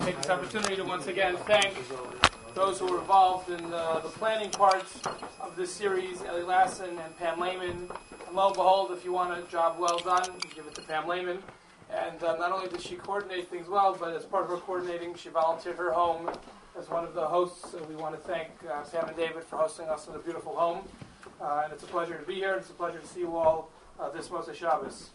take this opportunity to once again thank those who were involved in the planning parts of this series, Eli Lassen and Pam Lehman. And lo and behold, if you want a job well done, you give it to Pam Lehman. And not only did she coordinate things well, but as part of her coordinating, she volunteered her home as one of the hosts. So we want to thank Sam and David for hosting us in a beautiful home. And it's a pleasure to be here. It's a pleasure to see you all this Moshe Shabbos.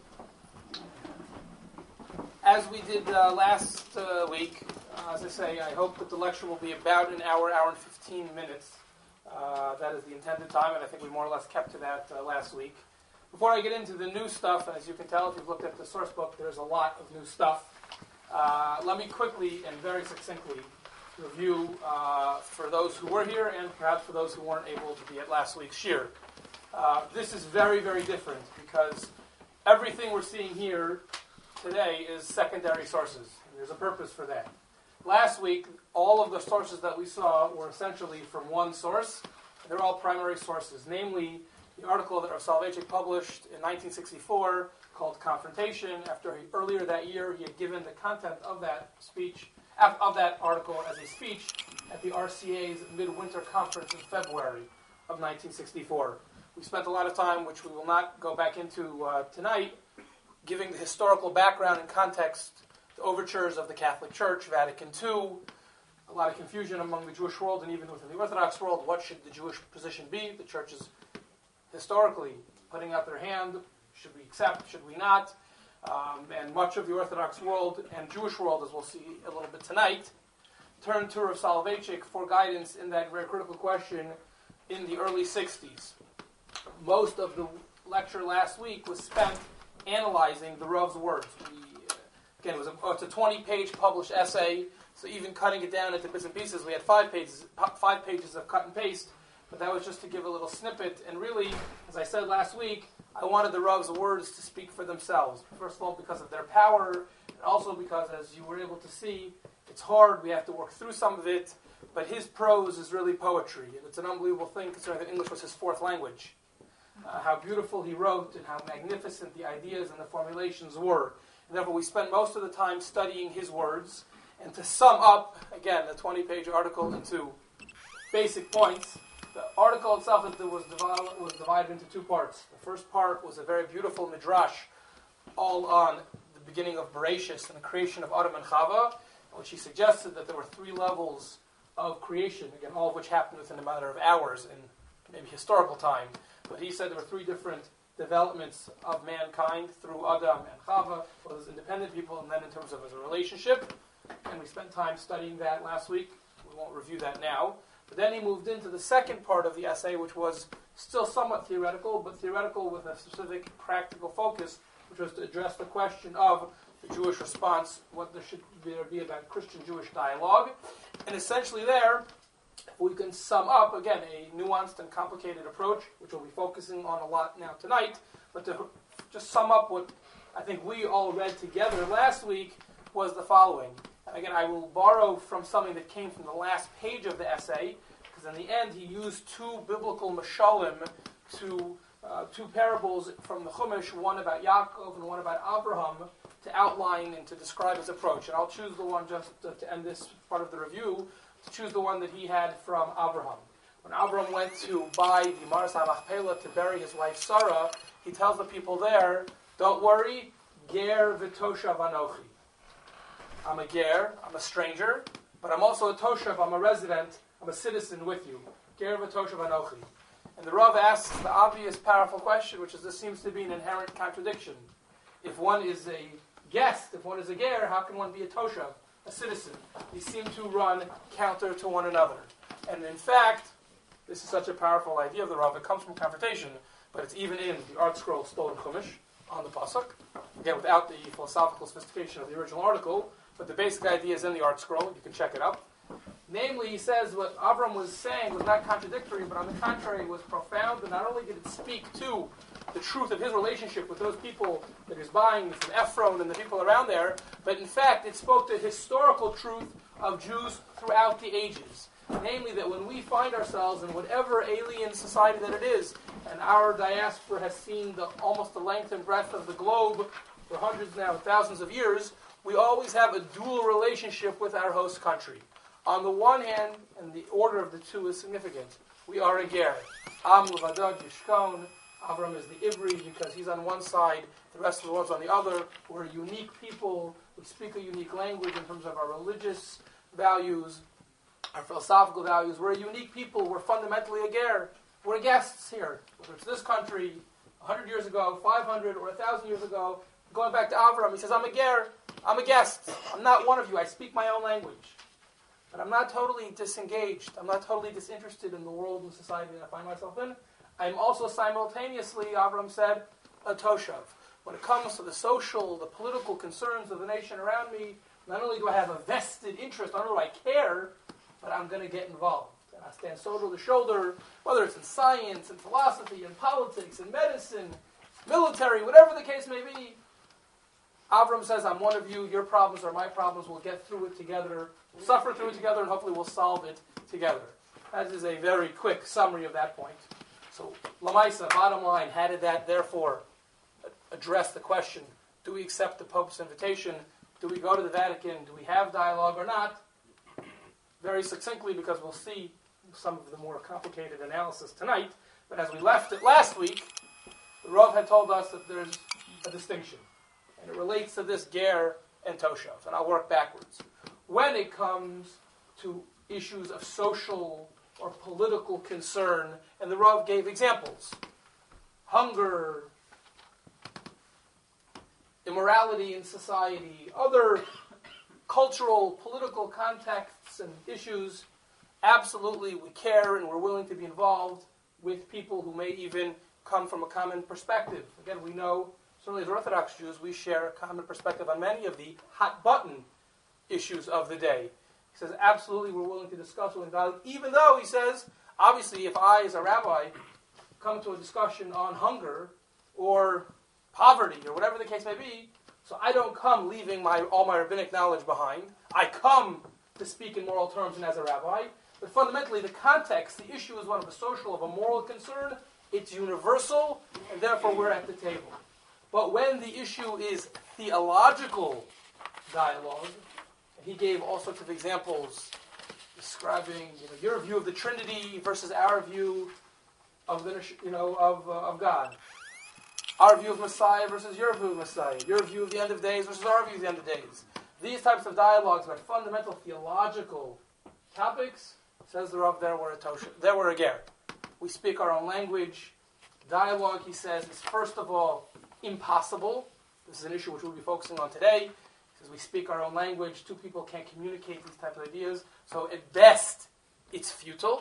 As we did last week, as I say, I hope that the lecture will be about an hour and 15 minutes. That is the intended time, and I think we more or less kept to that last week. Before I get into the new stuff, and as you can tell if you've looked at the source book, there's a lot of new stuff. Let me quickly and very succinctly review for those who were here and perhaps for those who weren't able to be at last week's shir. This is very, very different because everything we're seeing here today is secondary sources. And there's a purpose for that. Last week, all of the sources that we saw were essentially from one source. And they're all primary sources, namely the article that Rav Soloveitchik published in 1964 called Confrontation. Earlier that year, he had given the content of that speech, of that article as a speech at the RCA's Midwinter Conference in February of 1964. We spent a lot of time, which we will not go back into tonight, giving the historical background and context to overtures of the Catholic Church, Vatican II, a lot of confusion among the Jewish world and even within the Orthodox world. What should the Jewish position be? The Church is historically putting out their hand. Should we accept? Should we not? And much of the Orthodox world and Jewish world, as we'll see a little bit tonight, turned to Rav Soloveitchik for guidance in that very critical question in the early 60s. Most of the lecture last week was spent analyzing the Rav's words. Again, it's a 20-page published essay, so even cutting it down into bits and pieces, we had 5 pages of cut and paste, but that was just to give a little snippet. And really, as I said last week, I wanted the Rav's words to speak for themselves. First of all, because of their power, and also because, as you were able to see, it's hard, we have to work through some of it, but his prose is really poetry, and it's an unbelievable thing considering that English was his fourth language. How beautiful he wrote and how magnificent the ideas and the formulations were. And therefore, we spent most of the time studying his words. And to sum up, again, the 20-page article into basic points, the article itself was divided into 2 parts. The first part was a very beautiful midrash, all on the beginning of Bereshis and the creation of Adam and Chava, in which he suggested that there were 3 levels of creation, again, all of which happened within a matter of hours in maybe historical time. But he said there were 3 different developments of mankind through Adam and Chava, both as independent people and then in terms of as a relationship. And we spent time studying that last week. We won't review that now. But then he moved into the second part of the essay, which was still somewhat theoretical, but theoretical with a specific practical focus, which was to address the question of the Jewish response, what there should be about Christian-Jewish dialogue. And essentially there, we can sum up, again, a nuanced and complicated approach, which we'll be focusing on a lot now tonight, but to just sum up what I think we all read together last week was the following. And again, I will borrow from something that came from the last page of the essay, because in the end he used 2 biblical mashalim, 2 parables from the Chumash, one about Yaakov and one about Abraham, to outline and to describe his approach. And I'll choose the one just to end this part of the review, to choose the one that he had from Abraham. When Abraham went to buy the Maras HaMachpelah to bury his wife Sarah, he tells the people there, don't worry, ger v'toshav anochi. I'm a ger, I'm a stranger, but I'm also a toshav, I'm a resident, I'm a citizen with you. Ger v'toshav anochi. And the Rav asks the obvious, powerful question, which is this seems to be an inherent contradiction. If one is a guest, if one is a ger, how can one be a toshav, a citizen? These seem to run counter to one another. And in fact, this is such a powerful idea of the Rav. It comes from Confrontation, but it's even in the art scroll stolen Chumash on the Pasuk. Again, without the philosophical sophistication of the original article, but the basic idea is in the art scroll. You can check it up. Namely, he says what Avram was saying was not contradictory, but on the contrary was profound, and not only did it speak to the truth of his relationship with those people that he's buying from Ephron and the people around there, but in fact it spoke to historical truth of Jews throughout the ages. Namely that when we find ourselves in whatever alien society that it is, and our diaspora has seen almost the length and breadth of the globe for hundreds now, thousands of years, we always have a dual relationship with our host country. On the one hand, and the order of the two is significant, we are a ger. Am levadad yishkon. Avram is the Ivri because he's on one side, the rest of the world's on the other. We're a unique people. We speak a unique language in terms of our religious values, our philosophical values. We're a unique people. We're fundamentally a ger. We're guests here. Whether it's this country, 100 years ago, 500, or 1,000 years ago, going back to Avram, he says, I'm a ger. I'm a guest. I'm not one of you. I speak my own language. But I'm not totally disengaged. I'm not totally disinterested in the world and society that I find myself in. I'm also simultaneously, Avram said, a toshav. When it comes to the social, the political concerns of the nation around me, not only do I have a vested interest, not only do I care, but I'm going to get involved. And I stand shoulder to shoulder, whether it's in science, in philosophy, in politics, in medicine, military, whatever the case may be. Avram says, I'm one of you, your problems are my problems, we'll get through it together, we'll suffer through it together, and hopefully we'll solve it together. That is a very quick summary of that point. So, Lamaisa, bottom line, how did that therefore address the question, do we accept the Pope's invitation? Do we go to the Vatican? Do we have dialogue or not? Very succinctly, because we'll see some of the more complicated analysis tonight, but as we left it last week, the Rav had told us that there's a distinction, and it relates to this ger and toshav, and I'll work backwards. When it comes to issues of social or political concern, and the Rav gave examples. Hunger, immorality in society, other cultural, political contexts and issues, absolutely we care and we're willing to be involved with people who may even come from a common perspective. Again, we know, certainly as Orthodox Jews, we share a common perspective on many of the hot-button issues of the day. He says, absolutely, we're willing to discuss with God, even though, he says, obviously, if I, as a rabbi, come to a discussion on hunger or poverty or whatever the case may be, so I don't come leaving all my rabbinic knowledge behind. I come to speak in moral terms and as a rabbi, but fundamentally, the context, the issue is one of a social, of a moral concern. It's universal, and therefore we're at the table. But when the issue is theological dialogue, he gave all sorts of examples describing, your view of the Trinity versus our view of the, of God. Our view of Messiah versus your view of Messiah. Your view of the end of days versus our view of the end of days. These types of dialogues about fundamental theological topics, says the Rav, there were a ger. We speak our own language. Dialogue, he says, is first of all impossible. This is an issue which we'll be focusing on today. Because we speak our own language, two people can't communicate these types of ideas. So at best, it's futile.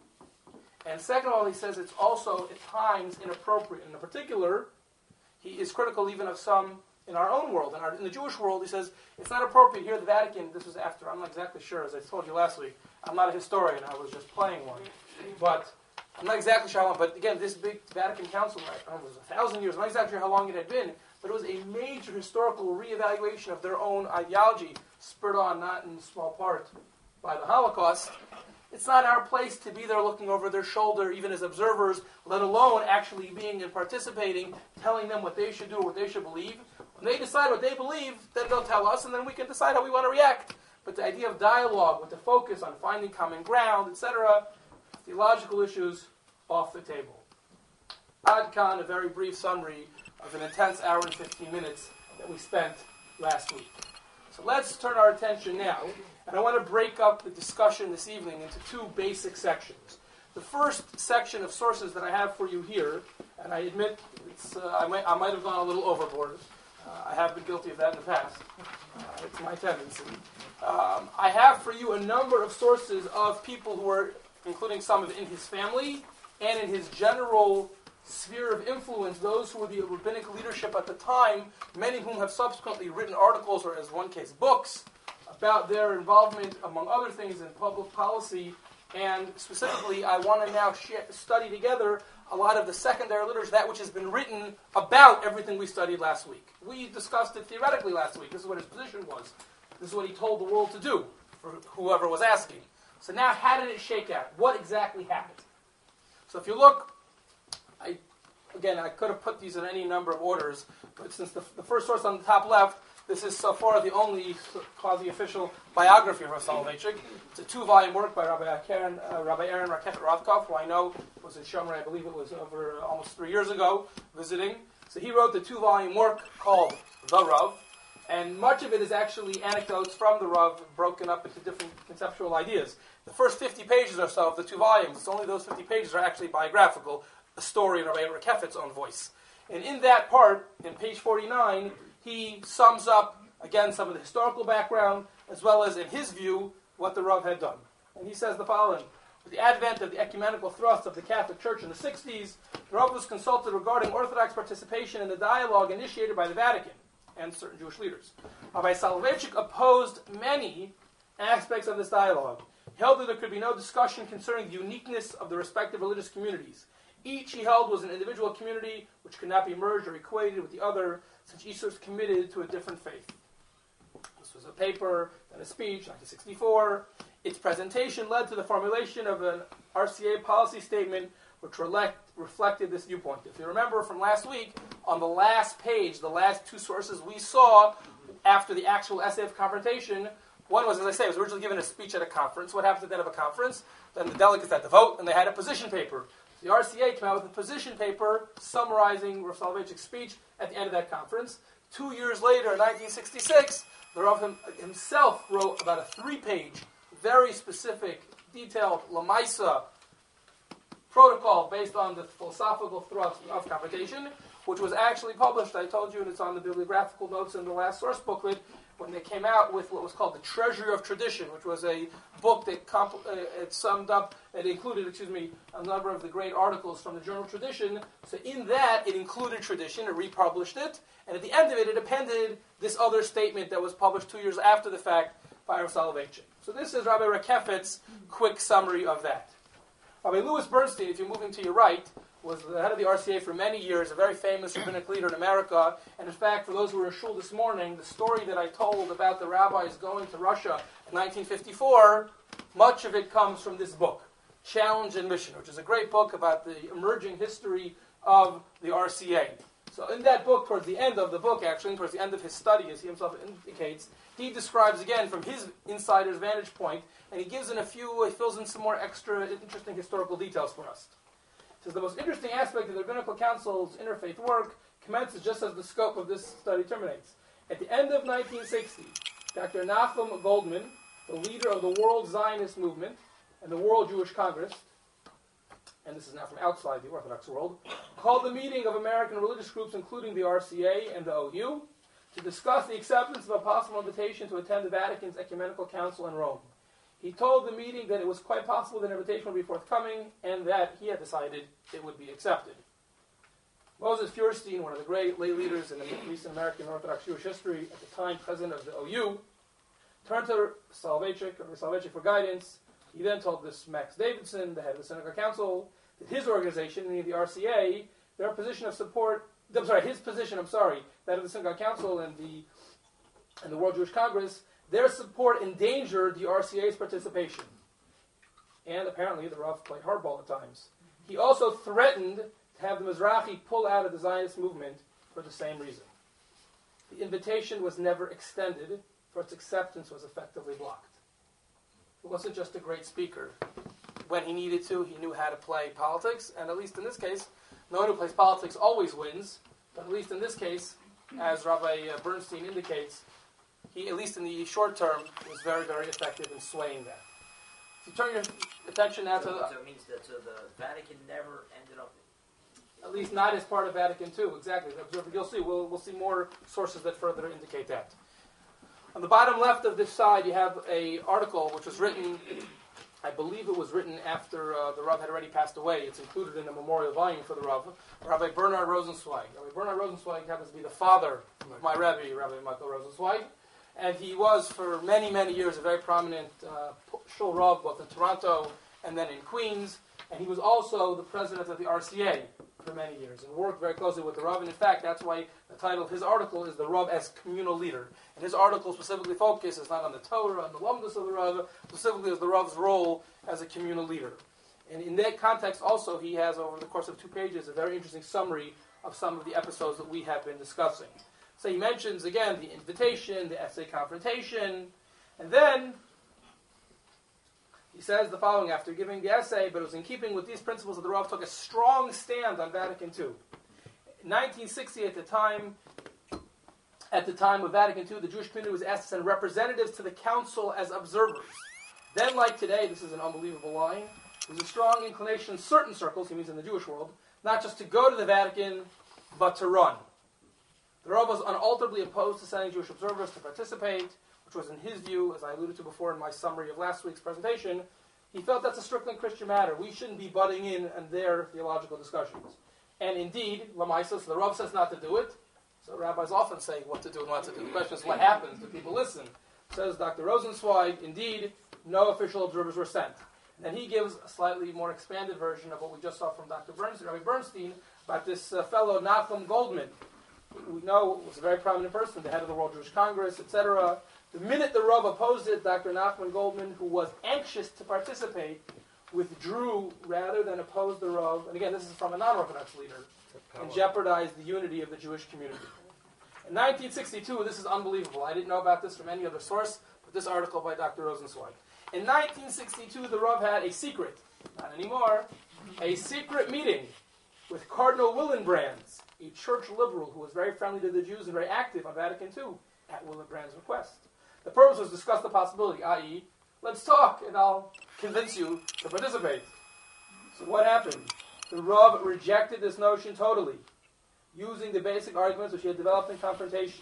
And second of all, he says it's also at times inappropriate. In particular, he is critical even of some in our own world. In the Jewish world, he says it's not appropriate here at the Vatican. This was after, I'm not exactly sure, as I told you last week. I'm not a historian, I was just playing one. But I'm not exactly sure how long, but again, this big Vatican Council, I don't know, it was 1,000 years, I'm not exactly sure how long it had been, but it was a major historical reevaluation of their own ideology, spurred on, not in small part, by the Holocaust. It's not our place to be there looking over their shoulder, even as observers, let alone actually being and participating, telling them what they should do or what they should believe. When they decide what they believe, then they'll tell us, and then we can decide how we want to react. But the idea of dialogue, with the focus on finding common ground, etc., theological issues, off the table. Ad Khan, a very brief summary of an intense hour and 15 minutes that we spent last week. So let's turn our attention now, and I want to break up the discussion this evening into two basic sections. The first section of sources that I have for you here, and I admit I might have gone a little overboard. I have been guilty of that in the past. It's my tendency. I have for you a number of sources of people who are, including some in his family and in his general sphere of influence, those who were the rabbinic leadership at the time, many of whom have subsequently written articles, or as one case, books, about their involvement, among other things, in public policy. And specifically, I want to now study together a lot of the secondary literature, that which has been written about everything we studied last week. We discussed it theoretically last week. This is what his position was. This is what he told the world to do, for whoever was asking. So now, how did it shake out? What exactly happened? So if you look, I could have put these in any number of orders, but since the first source on the top left, This is so far the only quasi-official biography of Rav Soloveitchik. It's a 2-volume work by Rabbi Aaron Rakefet Ravkov, who I know was in Shomer, I believe it was over almost 3 years ago, visiting. So he wrote the 2-volume work called The Rav, and much of it is actually anecdotes from the Rav broken up into different conceptual ideas. The first 50 pages or so of the 2 volumes, it's only those 50 pages are actually biographical, a story in Rabbi Rakefet's own voice. And in that part, in page 49, he sums up, again, some of the historical background, as well as, in his view, what the Rav had done. And he says the following: with the advent of the ecumenical thrust of the Catholic Church in the 60s, the Rav was consulted regarding Orthodox participation in the dialogue initiated by the Vatican and certain Jewish leaders. Rabbi Soloveitchik opposed many aspects of this dialogue. He held that there could be no discussion concerning the uniqueness of the respective religious communities. Each, he held, was an individual community which could not be merged or equated with the other, since each was committed to a different faith. This was a paper, then a speech, 1964. Its presentation led to the formulation of an RCA policy statement which reflected this viewpoint. If you remember from last week, on the last page, the last 2 sources we saw after the actual essay of confrontation, one was, as I say, it was originally given a speech at a conference. What happens at the end of a conference? Then the delegates had to vote, and they had a position paper. The RCA came out with a position paper summarizing Rav Soloveitchik's speech at the end of that conference. 2 years later, in 1966, the Rav himself wrote about a 3-page, very specific, detailed Lamaisa protocol based on the philosophical thrust of confrontation, which was actually published, I told you, and it's on the bibliographical notes in the last source booklet, when they came out with what was called the Treasury of Tradition, which was a book that it summed up, it included, a number of the great articles from the Journal of Tradition. So in that, it included tradition, it republished it, and at the end of it, it appended this other statement that was published 2 years after the fact by Rav Soloveitchik. So this is Rabbi Rakefet's quick summary of that. Rabbi Louis Bernstein, if you're moving to your right, was the head of the RCA for many years, a very famous rabbinic leader in America. And in fact, for those who were in shul this morning, the story that I told about the rabbis going to Russia in 1954, much of it comes from this book, Challenge and Mission, which is a great book about the emerging history of the RCA. So in that book, towards the end of the book, actually, towards the end of his study, as he himself indicates, he describes again from his insider's vantage point, and he fills in some more extra interesting historical details for us. Says the most interesting aspect of the Rabbinical Council's interfaith work commences just as the scope of this study terminates. At the end of 1960, Dr. Nachum Goldman, the leader of the World Zionist Movement and the World Jewish Congress, and this is now from outside the Orthodox world, called the meeting of American religious groups, including the RCA and the OU, to discuss the acceptance of a possible invitation to attend the Vatican's Ecumenical Council in Rome. He told the meeting that it was quite possible that an invitation would be forthcoming, and that he had decided it would be accepted. Moses Feuerstein, one of the great lay leaders in the recent American Orthodox Jewish history, at the time president of the OU, turned to Soloveitchik for guidance. He then told this Max Davidson, the head of the Synagogue Council, that his organization, meaning the RCA, his position, that of the Synagogue Council and the World Jewish Congress, their support endangered the RCA's participation. And apparently the Rav played hardball at times. He also threatened to have the Mizrahi pull out of the Zionist movement for the same reason. The invitation was never extended, for its acceptance was effectively blocked. He wasn't just a great speaker. When he needed to, he knew how to play politics, and at least in this case, no one who plays politics always wins, but at least in this case, as Rabbi Bernstein indicates, he, at least in the short term, was very, very effective in swaying that. So turn your attention now to... So it means that the Vatican never ended up... At least not as part of Vatican II, exactly. You'll see, we'll see more sources that further indicate that. On the bottom left of this side, you have an article which was written, I believe it was written after the Rav had already passed away. It's included in the memorial volume for the Rav, Rabbi Bernard Rosenzweig. Rabbi Bernard Rosenzweig happens to be the father of my Rebbe, Rabbi Michael Rosenzweig. And he was, for many, many years, a very prominent shul Rav, both in Toronto and then in Queens. And he was also the president of the RCA for many years and worked very closely with the Rav. And in fact, that's why the title of his article is The Rav as Communal Leader. And his article specifically focuses not on the Torah and the lumdus of the Rav, specifically as the Rav's role as a communal leader. And in that context also, he has, over the course of 2 pages, a very interesting summary of some of the episodes that we have been discussing. So he mentions, again, the invitation, the essay confrontation, and then he says the following after giving the essay, but it was in keeping with these principles that the Rav took a strong stand on Vatican II. In 1960, at the time of Vatican II, the Jewish community was asked to send representatives to the council as observers. Then, like today, this is an unbelievable line, there's a strong inclination in certain circles, he means in the Jewish world, not just to go to the Vatican, but to run. The Rav was unalterably opposed to sending Jewish observers to participate, which was in his view, as I alluded to before in my summary of last week's presentation, he felt that's a strictly Christian matter. We shouldn't be butting in on their theological discussions. And indeed, Lamaisa, so the Rav says not to do it. So rabbis often say what to do and what to do. The question is what happens? Do people listen? Says Dr. Rosenzweig, indeed, no official observers were sent. And he gives a slightly more expanded version of what we just saw from Dr. Bernstein, Rabbi Bernstein, about this fellow Nachum Goldman. We know was a very prominent person, the head of the World Jewish Congress, etc. The minute the Rav opposed it, Dr. Nachman Goldman, who was anxious to participate, withdrew rather than oppose the Rav. And again, this is from a non-Orthodox leader, and jeopardized the unity of the Jewish community. In 1962, this is unbelievable. I didn't know about this from any other source, but this article by Dr. Rosenzweig. In 1962, the Rav had a secret, not anymore, a secret meeting with Cardinal Willenbrands, a church liberal who was very friendly to the Jews and very active on Vatican II at Willenbrand's request. The purpose was to discuss the possibility, i.e., let's talk and I'll convince you to participate. So what happened? The Rav rejected this notion totally, using the basic arguments which he had developed in confrontation.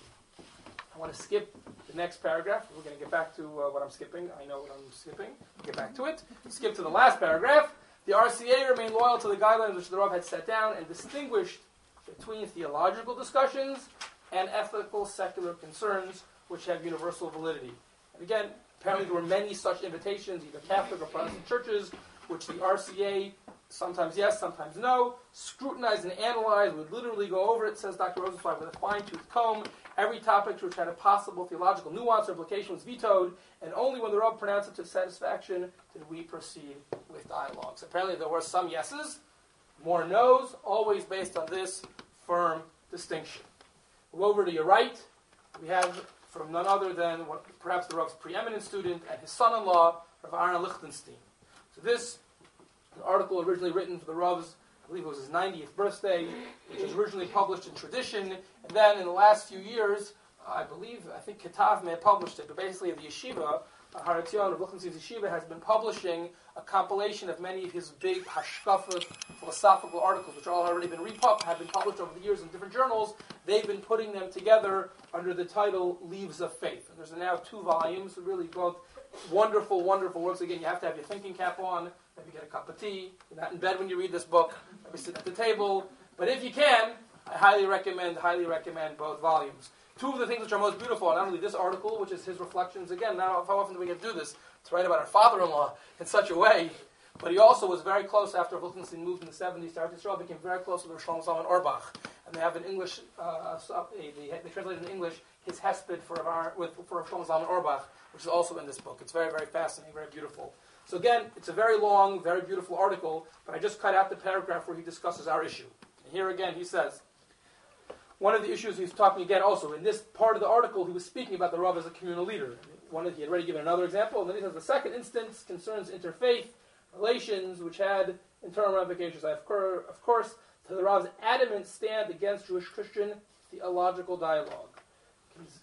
I want to skip the next paragraph. We're going to get back to what I'm skipping. I know what I'm skipping. We'll get back to it. Skip to the last paragraph. The RCA remained loyal to the guidelines which the Rav had set down and distinguished between theological discussions and ethical secular concerns which have universal validity. And again, apparently there were many such invitations, either Catholic or Protestant churches, which the RCA, sometimes yes, sometimes no, scrutinized and analyzed, would literally go over it, says Dr. Rosenzweig, with a fine-tooth comb. Every topic which had a possible theological nuance or implication was vetoed, and only when the Rav pronounced it to satisfaction did we proceed with dialogues. Apparently there were some yeses, more no's, always based on this firm distinction. Go over to your right, we have from none other than perhaps the Rav's preeminent student and his son-in-law, Rav Aaron Lichtenstein. So this, an article originally written for the Rav's, I believe it was his 90th birthday, which was originally published in Tradition, and then in the last few years, I think Ketav may have published it, but basically the yeshiva, Har Etzion of Lichtenstein's yeshiva, has been publishing a compilation of many of his big hashkafa philosophical articles, which all already been have been published over the years in different journals. They've been putting them together under the title Leaves of Faith. And there's now 2 volumes, really both wonderful, wonderful works. Again, you have to have your thinking cap on, maybe get a cup of tea. You're not in bed when you read this book. Maybe sit at the table. But if you can, I highly recommend both volumes. 2 of the things which are most beautiful are not only this article, which is his reflections. Again, now how often do we get to do this? To write about our father-in-law in such a way. But he also was very close after Lichtenstein moved in the 70s to Eretz Yisrael, became very close with Rosh Zalman Auerbach. And they have in English, they translated in English his hesped for Rosh Zalman Auerbach, which is also in this book. It's very, very fascinating, very beautiful. So again, it's a very long, very beautiful article, but I just cut out the paragraph where he discusses our issue. And here again, he says, one of the issues he's talking again also, in this part of the article, he was speaking about the Rav as a communal leader. He had already given another example, and then he says the second instance concerns interfaith relations, which had internal ramifications. Of course, to the Rav's adamant stand against Jewish-Christian theological dialogue. He's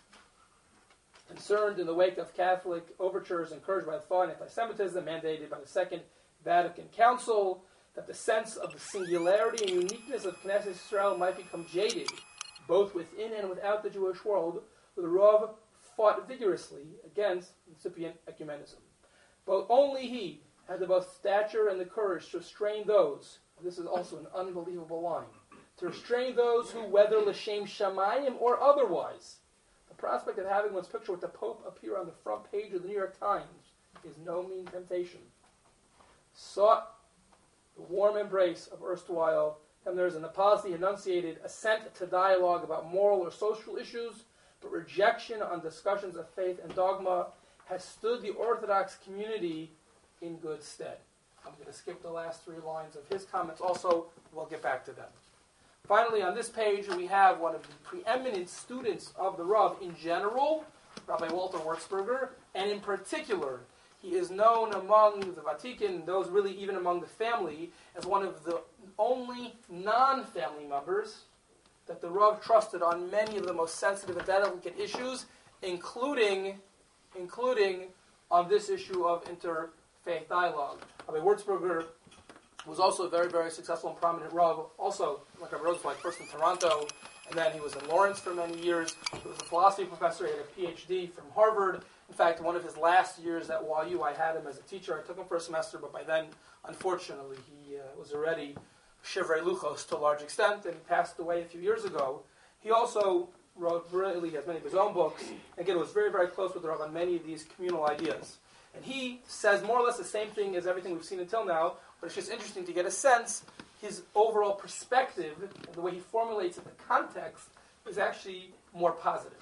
concerned in the wake of Catholic overtures encouraged by the thought and anti-Semitism mandated by the Second Vatican Council, that the sense of the singularity and uniqueness of Knesset Yisrael might become jaded, both within and without the Jewish world, the Rav fought vigorously against incipient ecumenism. But only he had the both stature and the courage to restrain those, and this is also an unbelievable line, to restrain those who, whether l'shem shamayim or otherwise, the prospect of having one's picture with the Pope appear on the front page of the New York Times is no mean temptation. Sought the warm embrace of erstwhile hymners, and the policy enunciated assent to dialogue about moral or social issues, but rejection on discussions of faith and dogma has stood the Orthodox community in good stead. I'm going to skip the last 3 lines of his comments also. We'll get back to them. Finally, on this page, we have one of the preeminent students of the Rav in general, Rabbi Walter Wurzburger, and in particular, he is known among the Vatican, those really even among the family, as one of the only non-family members that the Rav trusted on many of the most sensitive and delicate issues, including on this issue of interfaith dialogue. Rabbi Wurzburger was also a very, very successful and prominent Rav, also, like Rabbi Rosenzweig, first in Toronto, and then he was in Lawrence for many years. He was a philosophy professor. He had a PhD from Harvard. In fact, one of his last years at YU, I had him as a teacher. I took him for a semester, but by then, unfortunately, he was already shivrei luchos to a large extent, and he passed away a few years ago. He also wrote brilliantly, he has many of his own books. Again, was very, very close with the Rav on many of these communal ideas. And he says more or less the same thing as everything we've seen until now, but it's just interesting to get a sense, his overall perspective, and the way he formulates it, the context, is actually more positive.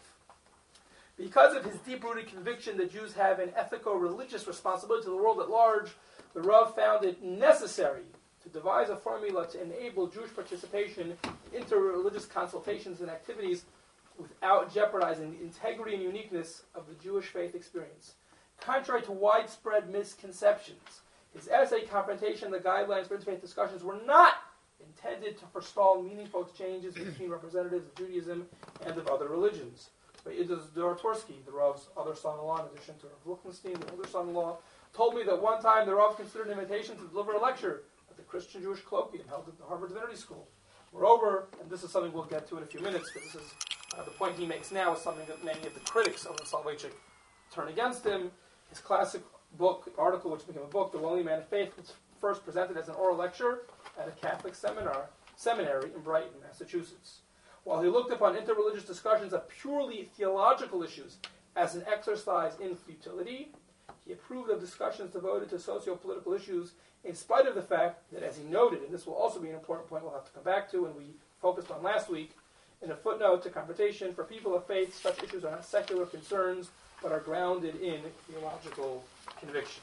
Because of his deep-rooted conviction that Jews have an ethico-religious responsibility to the world at large, the Rav found it necessary to devise a formula to enable Jewish participation in interreligious consultations and activities without jeopardizing the integrity and uniqueness of the Jewish faith experience. Contrary to widespread misconceptions, his essay, Confrontation, the Guidelines for Interfaith Discussions, were not intended to forestall meaningful exchanges between representatives of Judaism and of other religions. But Idus Doratorsky, the Rav's other son-in-law, in addition to Rav Lichtenstein, the older son-in-law, told me that one time the Rav considered an invitation to deliver a lecture at the Christian-Jewish colloquium held at the Harvard Divinity School. Moreover, and this is something we'll get to in a few minutes, because this is the point he makes now, is something that many of the critics of the Soloveitchik turn against him. His classic book, article which became a book, The Lonely Man of Faith, was first presented as an oral lecture at a Catholic seminary in Brighton, Massachusetts. While he looked upon interreligious discussions of purely theological issues as an exercise in futility, he approved of discussions devoted to socio-political issues in spite of the fact that, as he noted, and this will also be an important point we'll have to come back to and we focused on last week, in a footnote to Confrontation, for people of faith, such issues are not secular concerns, but are grounded in theological convictions.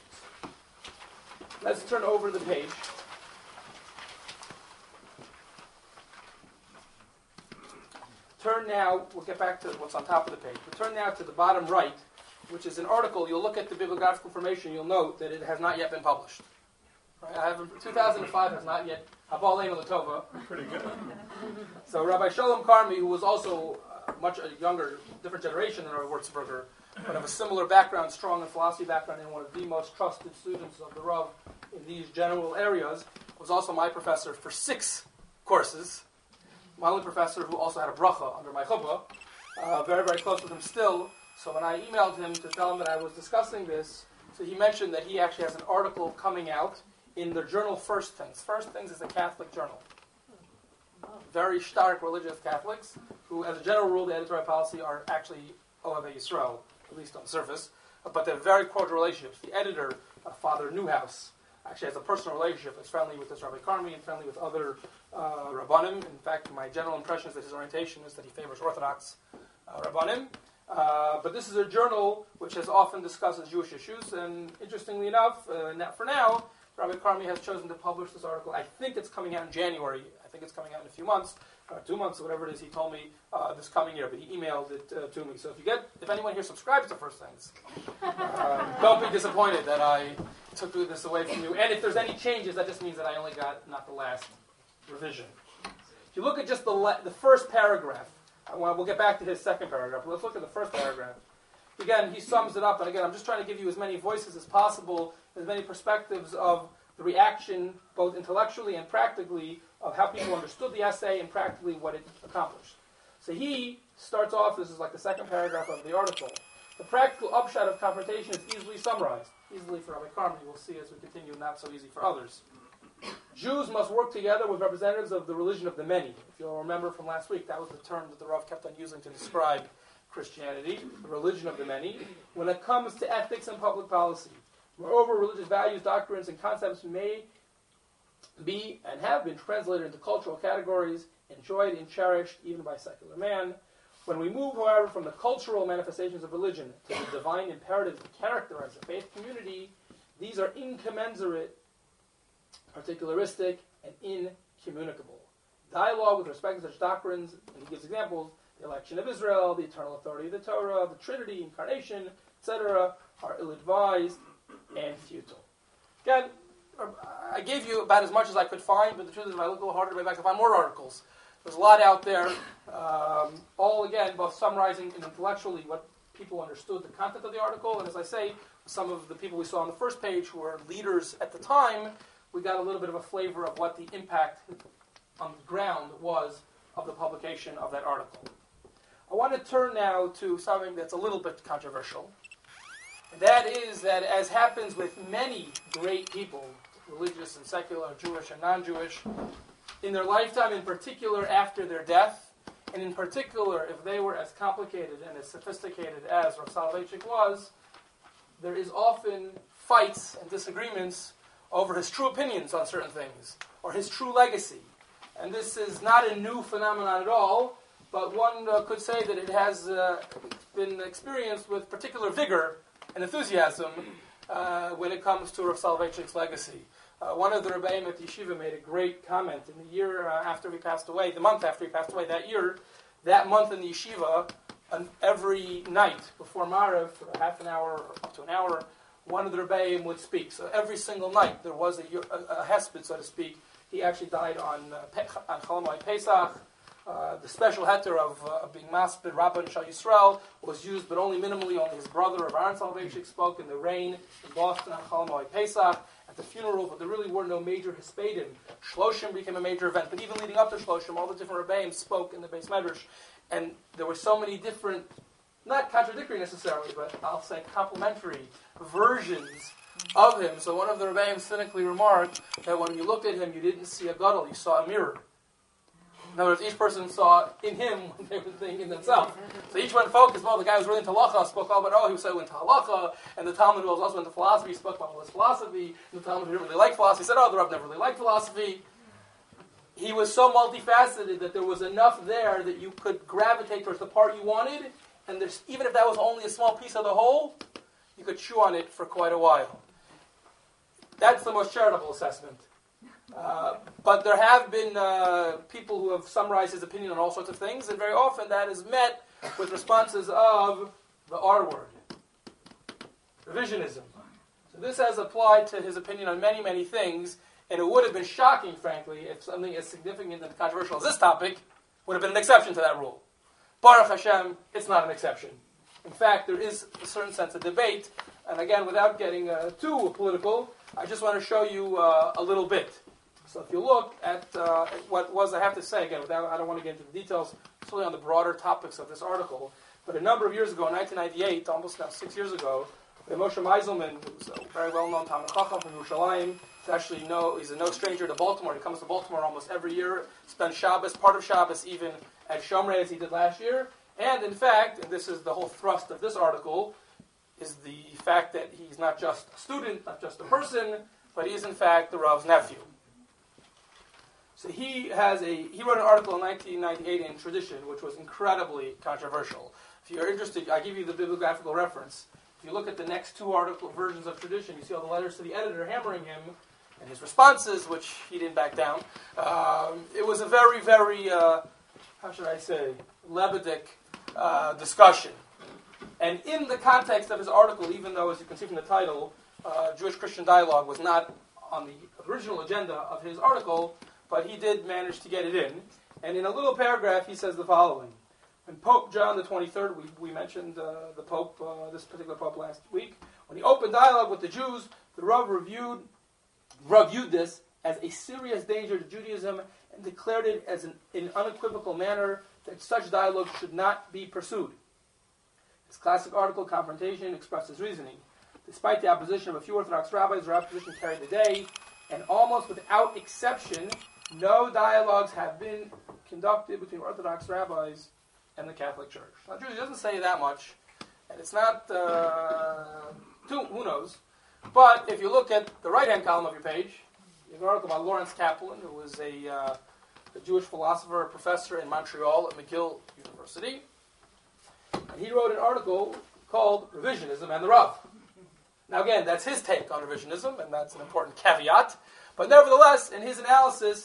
Let's turn over the page. Turn now, we'll get back to what's on top of the page, but turn now to the bottom right, which is an article. You'll look at the bibliographical information, you'll note that it has not yet been published. Right? 2005 has not yet, Haba Aleinu L'Tova. Pretty good. So Rabbi Shalom Karmi, who was also much a younger, different generation than Rabbi Wurzburger, but of a similar background, strong in philosophy background, and one of the most trusted students of the Rav in these general areas, was also my professor for 6 courses. My only professor who also had a bracha under my chuppah, very, very close with him still. So when I emailed him to tell him that I was discussing this, so he mentioned that he actually has an article coming out in the journal First Things. First Things is a Catholic journal. Very stark religious Catholics, who as a general rule, the editorial policy are actually Ohavei Yisrael, at least on the surface, but they're very cordial relationships. The editor, Father Newhouse, actually has a personal relationship. Is friendly with this Rabbi Karmi and friendly with other Rabbanim. In fact, my general impression is that his orientation is that he favors Orthodox Rabbanim. But this is a journal which has often discusses Jewish issues, and interestingly enough, for now, Rabbi Karmi has chosen to publish this article. I think it's coming out in January. I think it's coming out in a few months, 2 months, or whatever it is. He told me this coming year, but he emailed it to me. So if anyone here subscribes to First Things, don't be disappointed that I took this away from you. And if there's any changes, that just means that I only got not the last revision. If you look at just the first paragraph, we'll get back to his second paragraph, but let's look at the first paragraph. Again, he sums it up, and again, I'm just trying to give you as many voices as possible, as many perspectives of the reaction, both intellectually and practically, of how people understood the essay and practically what it accomplished. So he starts off, this is like the second paragraph of the article. The practical upshot of confrontation is easily summarized. Easily for Rabbi Karmi, we'll see as we continue, not so easy for others. Jews must work together with representatives of the religion of the many. If you'll remember from last week, that was the term that the Rav kept on using to describe Christianity, the religion of the many, when it comes to ethics and public policy. Moreover, religious values, doctrines, and concepts may be and have been translated into cultural categories, enjoyed and cherished even by secular man. When we move, however, from the cultural manifestations of religion to the divine imperatives that characterize the faith community, these are incommensurate, particularistic, and incommunicable. dialogue with respect to such doctrines, and he gives examples, the election of Israel, the eternal authority of the Torah, the Trinity, incarnation, etc., are ill-advised and futile. Again, I gave you about as much as I could find, but the truth is I looked a little harder to go back to find more articles. There's a lot out there, all again, both summarizing and intellectually what people understood the content of the article, and as I say, some of the people we saw on the first page who were leaders at the time, we got a little bit of a flavor of what the impact on the ground was of the publication of that article. I want to turn now to something that's a little bit controversial. And that is that, as happens with many great people, religious and secular, Jewish and non-Jewish, in their lifetime, in particular after their death, and in particular if they were as complicated and as sophisticated as Rav Soloveitchik was, there is often fights and disagreements over his true opinions on certain things, or his true legacy. And this is not a new phenomenon at all, but one could say that it has been experienced with particular vigor and enthusiasm when it comes to Rav Soloveitchik's legacy. One of the Rebbeim at Yeshiva made a great comment in the year after he passed away, the month after he passed away, that month in the Yeshiva, every night before Maariv, for half an hour or up to an hour, one of the Rebbeim would speak. So every single night there was a hesped, so to speak. He actually died on Chol Hamoed Pesach. The special heter of being maspid Rabban Shal Yisrael was used, but only minimally. Only his brother of Aaron Soloveitchik spoke in the rain in Boston on Chol Hamoed Pesach at the funeral, but there really were no major hespedim. Shloshim became a major event, but even leading up to Shloshim, all the different Rebbeim spoke in the Beis Medrash, and there were so many different, not contradictory necessarily, but I'll say complementary versions of him. So one of the Rebbeim cynically remarked that when you looked at him, you didn't see a gadol, you saw a mirror. In other words, each person saw in him what they were thinking in themselves. So each one focused, well, the guy who was really into halacha spoke all about, he was so into halacha, and the Talmud was also into philosophy, spoke about all his philosophy, and the Talmud who didn't really like philosophy said, the Rav never really liked philosophy. He was so multifaceted that there was enough there that you could gravitate towards the part you wanted, and even if that was only a small piece of the whole, you could chew on it for quite a while. That's the most charitable assessment. But there have been people who have summarized his opinion on all sorts of things, and very often that is met with responses of the R word, revisionism. So this has applied to his opinion on many, many things, and it would have been shocking, frankly, if something as significant and controversial as this topic would have been an exception to that rule. Baruch Hashem, it's not an exception. In fact, there is a certain sense of debate, and again, without getting too political, I just want to show you a little bit. So if you look at what was, I have to say, again, I don't want to get into the details, solely on the broader topics of this article, but a number of years ago, in 1998, almost now 6 years ago, Moshe Meiselman, who's a very well-known Talmid Chacham from Yerushalayim, he's no stranger to Baltimore. He comes to Baltimore almost every year, spends Shabbos, part of Shabbos even, at Shomrei, as he did last year. And in fact, and this is the whole thrust of this article, is the fact that he's not just a student, not just a person, but he is in fact the Rav's nephew. So he wrote an article in 1998 in Tradition, which was incredibly controversial. If you're interested, I give you the bibliographical reference. If you look at the next two article versions of Tradition, you see all the letters to the editor hammering him, and his responses, which he didn't back down. It was a very, very, Lebedik discussion. And in the context of his article, even though, as you can see from the title, Jewish-Christian dialogue was not on the original agenda of his article, but he did manage to get it in. And in a little paragraph, he says the following. When Pope John the 23rd, we mentioned the Pope, this particular Pope last week, when he opened dialogue with the Jews, the Rav viewed this as a serious danger to Judaism and declared it as in an unequivocal manner that such dialogue should not be pursued. His classic article, Confrontation, expressed his reasoning. Despite the opposition of a few Orthodox rabbis, their opposition carried the day, and almost without exception, no dialogues have been conducted between Orthodox rabbis and the Catholic Church. Now, Jews, he doesn't say that much, and it's not, who knows. But if you look at the right-hand column of your page, you have an article by Lawrence Kaplan, who was a Jewish philosopher, professor in Montreal at McGill University. And he wrote an article called Revisionism and the Rav. Now again, that's his take on revisionism, and that's an important caveat. But nevertheless, in his analysis,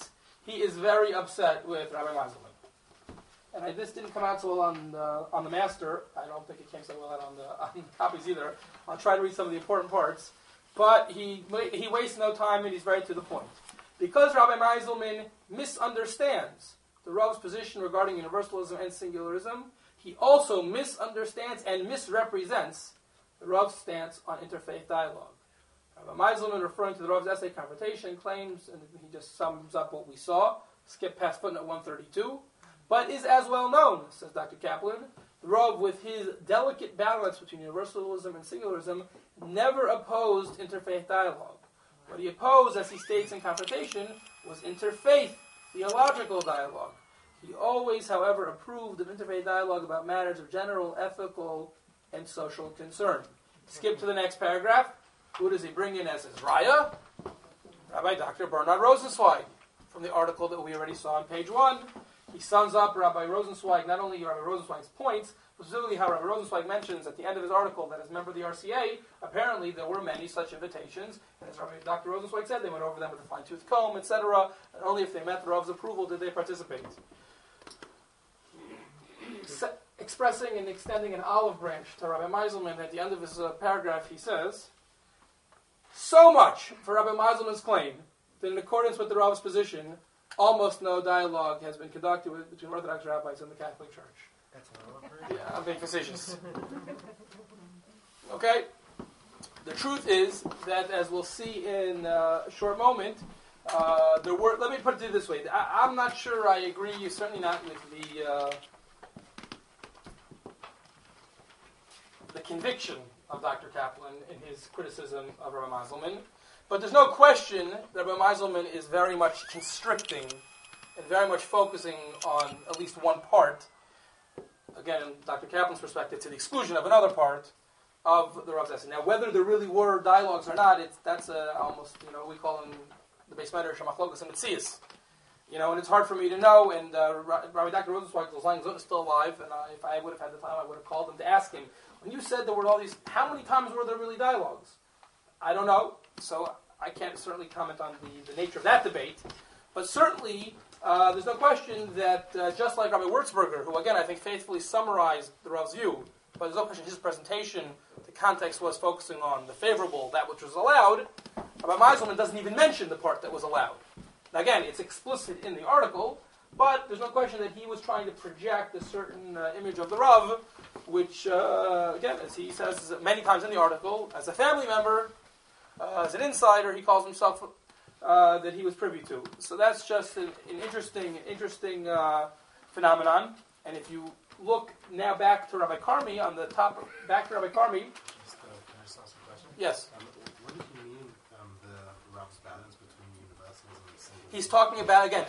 he is very upset with Rabbi Meiselman. And this didn't come out so well on the master. I don't think it came so well out on the copies either. I'll try to read some of the important parts. But he wastes no time and he's very to the point. Because Rabbi Meiselman misunderstands the Rav's position regarding universalism and singularism, he also misunderstands and misrepresents the Rav's stance on interfaith dialogue. Rabbi Meiselman, referring to the Rav's essay Confrontation, claims, and he just sums up what we saw, skip past footnote 132, but is as well known, says Dr. Kaplan, the Rav, with his delicate balance between universalism and singularism, never opposed interfaith dialogue. What he opposed, as he states in Confrontation, was interfaith theological dialogue. He always, however, approved of interfaith dialogue about matters of general ethical and social concern. Skip to the next paragraph. Who does he bring in as his raya? Rabbi Dr. Bernard Rosenzweig, from the article that we already saw on page 1. He sums up Rabbi Rosenzweig, not only Rabbi Rosenzweig's points, but specifically how Rabbi Rosenzweig mentions at the end of his article that as a member of the RCA, apparently there were many such invitations, and as Rabbi Dr. Rosenzweig said, they went over them with a fine-tooth comb, etc., and only if they met the Rav's approval did they participate. Expressing and extending an olive branch to Rabbi Meiselman, at the end of his paragraph, he says, so much for Rabbi Meiselman's claim that in accordance with the Rav's position, almost no dialogue has been conducted between Orthodox rabbis and the Catholic Church. That's an olive branch? Yeah, I'm being facetious. Okay? The truth is that, as we'll see in a short moment, let me put it this way. I'm not sure I agree, certainly not with the conviction of Dr. Kaplan in his criticism of Rabbi Meiselman. But there's no question that Rabbi Meiselman is very much constricting and very much focusing on at least one part, again, Dr. Kaplan's perspective, to the exclusion of another part of the Rav's essay. Now, whether there really were dialogues or not, that's almost, we call in the base matter Shemachlokas and Metzias. And it's hard for me to know, and Rabbi Dr. Rosenzweig is still alive, and if I would have had the time, I would have called him to ask him, when you said there were all these, how many times were there really dialogues? I don't know, so I can't certainly comment on the nature of that debate, but certainly there's no question that just like Rabbi Wurzburger, who again I think faithfully summarized the Rav's view, but there's no question in his presentation the context was focusing on the favorable, that which was allowed. Rabbi Meiselman doesn't even mention the part that was allowed. Now again, it's explicit in the article, but there's no question that he was trying to project a certain image of the Rav, which, again, as he says many times in the article, as a family member, as an insider, he calls himself that he was privy to. So that's just an interesting phenomenon. And if you look now back to Rabbi Carmi, on the top, back to Rabbi Carmi. Can I just ask a question? Yes. What did he mean, the Rav's balance between universalism and singularism? He's talking about, again,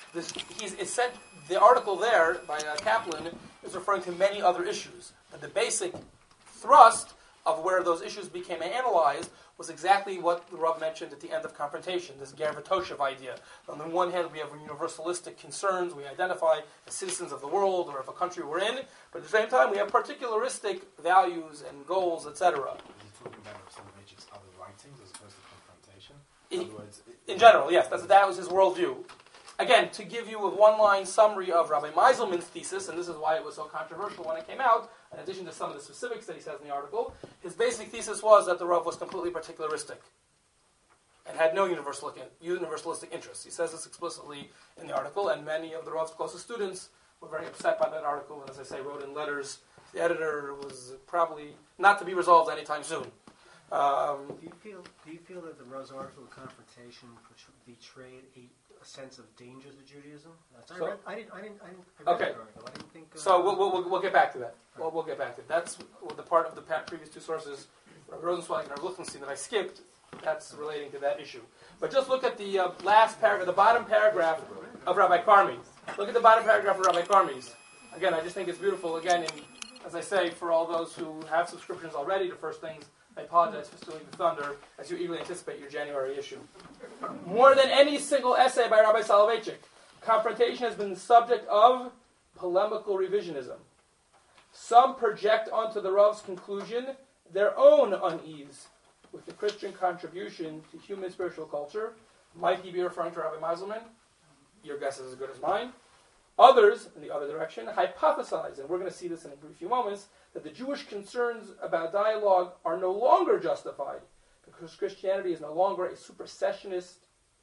the article there by Kaplan is referring to many other issues. But the basic thrust of where those issues became analyzed was exactly what the Rav mentioned at the end of Confrontation, this Ger V'Toshev idea. On the one hand, we have universalistic concerns we identify as citizens of the world or of a country we're in, but at the same time, we have particularistic values and goals, etc. Are you talking about Soloveitchik's other writings as opposed to Confrontation? In general, yes, that was his worldview. Again, to give you a one-line summary of Rabbi Meiselman's thesis, and this is why it was so controversial when it came out, in addition to some of the specifics that he says in the article, his thesis was that the Rav was completely particularistic and had no universalistic interests. He says this explicitly in the article, and many of the Rav's closest students were very upset by that article, and as I say, wrote in letters. The editor was probably not to be resolved anytime soon. Do you feel that the Rav's article Confrontation betrayed a sense of danger to Judaism? I didn't read Okay. the article. I didn't think. So we'll get back to that. We'll get back to it. That's the part of the previous two sources, Rabbi Rosenzweig and Rabbi Lichtenstein, that I skipped. That's relating to that issue. But just look at the last paragraph, the bottom paragraph of Rabbi Carmi. Look at the bottom paragraph of Rabbi Carmi's. Again, I just think it's beautiful. Again, as I say, for all those who have subscriptions already to First Things, I apologize for stealing the thunder as you eagerly anticipate your January issue. More than any single essay by Rabbi Soloveitchik, Confrontation has been the subject of polemical revisionism. Some project onto the Rav's conclusion their own unease with the Christian contribution to human spiritual culture. Might he be referring to Rabbi Meiselman? your guess is as good as mine. Others, in the other direction, hypothesize, and we're going to see this in a brief few moments, that the Jewish concerns about dialogue are no longer justified because Christianity is no longer supersessionist.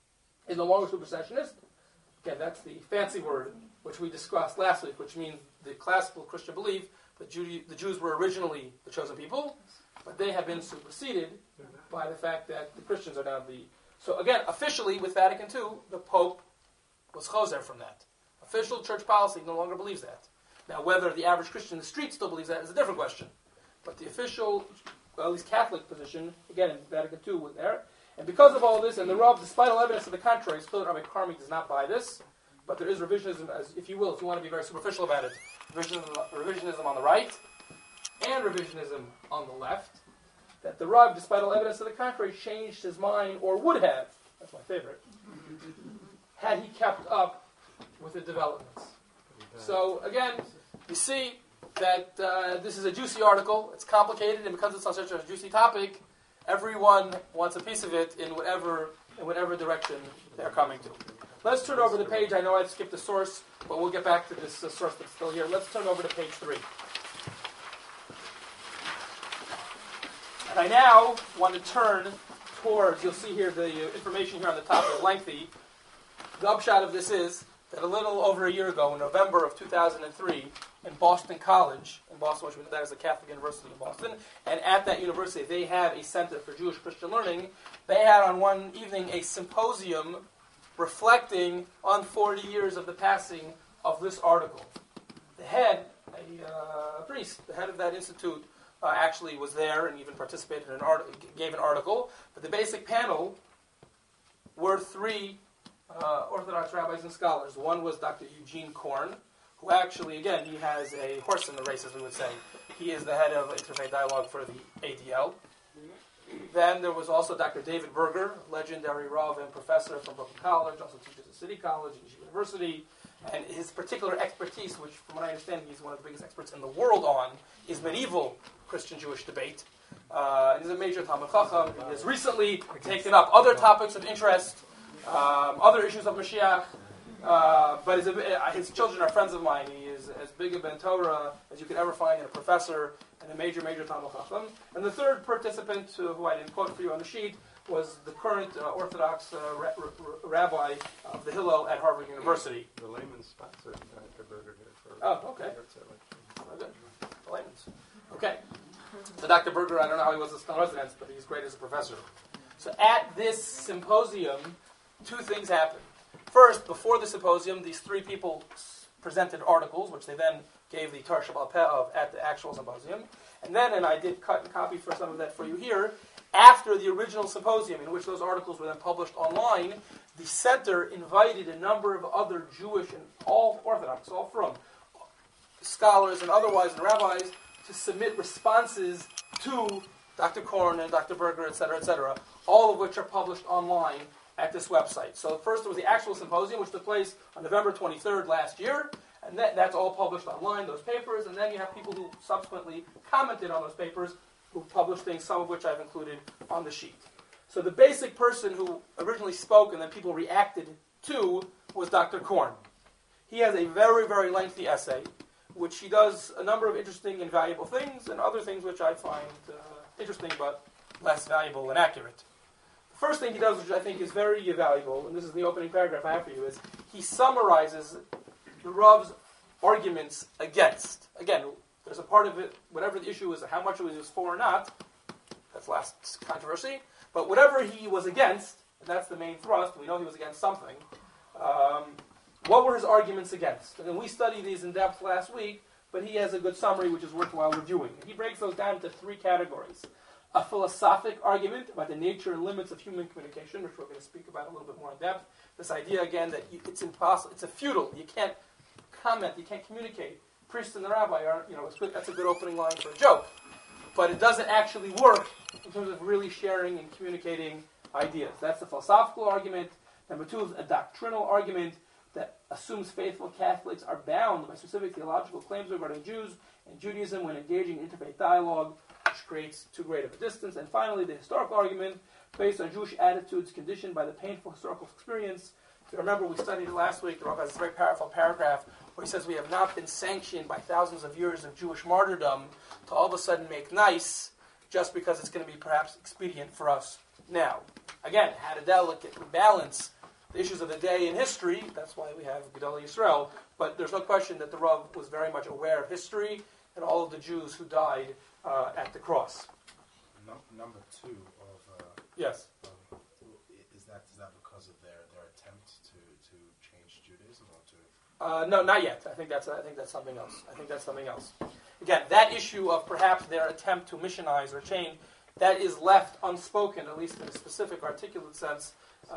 Again, that's the fancy word which we discussed last week, which means the classical Christian belief that the Jews were originally the chosen people, but they have been superseded by the fact that the Christians are now the... So again, officially with Vatican II, the Pope was choser from that. Official church policy no longer believes that. Now, whether the average Christian in the street still believes that is a different question. But the official, well, at least Catholic position, again, in Vatican II was there. And because of all this, and the Rav, despite all evidence to the contrary, still Rabbi Carmi does not buy this, but there is revisionism, as if you will, if you want to be very superficial about it, revisionism on the right, and revisionism on the left, that the Rav, despite all evidence to the contrary, changed his mind, or would have, that's my favorite, had he kept up with the developments. So, again, you see that this is a juicy article. It's complicated, and because it's on such a juicy topic, everyone wants a piece of it in whatever direction they're coming to. Let's turn over the page. I know I skipped the source, but we'll get back to this source that's still here. Let's turn over to page 3. And I now want to turn towards, you'll see here the information here on the top is lengthy. The upshot of this is that a little over a year ago, in November of 2003, in Boston College, in Boston, which that is the Catholic University of Boston, and at that university they have a Center for Jewish Christian Learning. They had on one evening a symposium reflecting on 40 years of the passing of this article. The head, a priest, the head of that institute, actually was there and even participated in gave an article. But the basic panel were 3 Orthodox rabbis and scholars. One was Dr. Eugene Korn, who actually, again, he has a horse in the race, as we would say. He is the head of Interfaith Dialogue for the ADL. Then there was also Dr. David Berger, legendary Rav and professor from Brooklyn College, also teaches at City College and Yeshiva University. And his particular expertise, which from what I understand he's one of the biggest experts in the world on, is medieval Christian-Jewish debate. And he's a major Talmud Chacham. He has recently taken up other topics of interest, other issues of Mashiach. But his children are friends of mine. He is as big a Ben Torah as you could ever find in a professor and a major Talmud Chacham. And the third participant, who I didn't quote for you on the sheet, was the current Orthodox rabbi of the Hillel at Harvard University. The layman sponsored Dr. Berger here for... Oh, okay. Very good. The layman's. Okay. So Dr. Berger, I don't know how he was a Stone resident, but he's great as a professor. So at this symposium, 2 things happened. First, before the symposium, these 3 people presented articles, which they then gave the Torah Shabbat Peh of at the actual symposium. And then, and I did cut and copy for some of that for you here, after the original symposium, in which those articles were then published online, the center invited a number of other Jewish and all Orthodox, all from scholars and otherwise and rabbis, to submit responses to Dr. Korn and Dr. Berger, etc., all of which are published online at this website. So first there was the actual symposium, which took place on November 23rd last year, and that's all published online, those papers, and then you have people who subsequently commented on those papers, who published things, some of which I've included on the sheet. So the basic person who originally spoke and then people reacted to was Dr. Korn. He has a very, very lengthy essay, which he does a number of interesting and valuable things, and other things which I find interesting but less valuable and accurate. The first thing he does, which I think is very valuable, and this is the opening paragraph I have for you, is he summarizes the Rav's arguments against. Again, there's a part of it, whatever the issue is, how much it was for or not, that's last controversy, but whatever he was against, and that's the main thrust, we know he was against something, what were his arguments against? And we studied these in depth last week, but he has a good summary which is worthwhile reviewing. He breaks those down into 3 categories. A philosophic argument about the nature and limits of human communication, which we're going to speak about a little bit more in depth. This idea, again, that it's impossible, it's a futile, you can't comment, you can't communicate. Priest and the rabbi are, that's a good opening line for a joke. But it doesn't actually work in terms of really sharing and communicating ideas. That's the philosophical argument. Number 2 is a doctrinal argument that assumes faithful Catholics are bound by specific theological claims regarding Jews and Judaism when engaging in interfaith dialogue, which creates too great of a distance. And finally, the historical argument, based on Jewish attitudes conditioned by the painful historical experience, If you remember, we studied it last week. The Rav has this very powerful paragraph where he says we have not been sanctioned by thousands of years of Jewish martyrdom to all of a sudden make nice just because it's going to be perhaps expedient for us now. Again, how to delicately balance the issues of the day in history. That's why we have Gedolei Yisrael. But there's no question that the Rav was very much aware of history and all of the Jews who died at the cross. Number two of Yes. is that because of their attempt to change Judaism or to? No, not yet. I think that's something else. Again, that issue of perhaps their attempt to missionize or change, that is left unspoken, at least in a specific, articulate sense,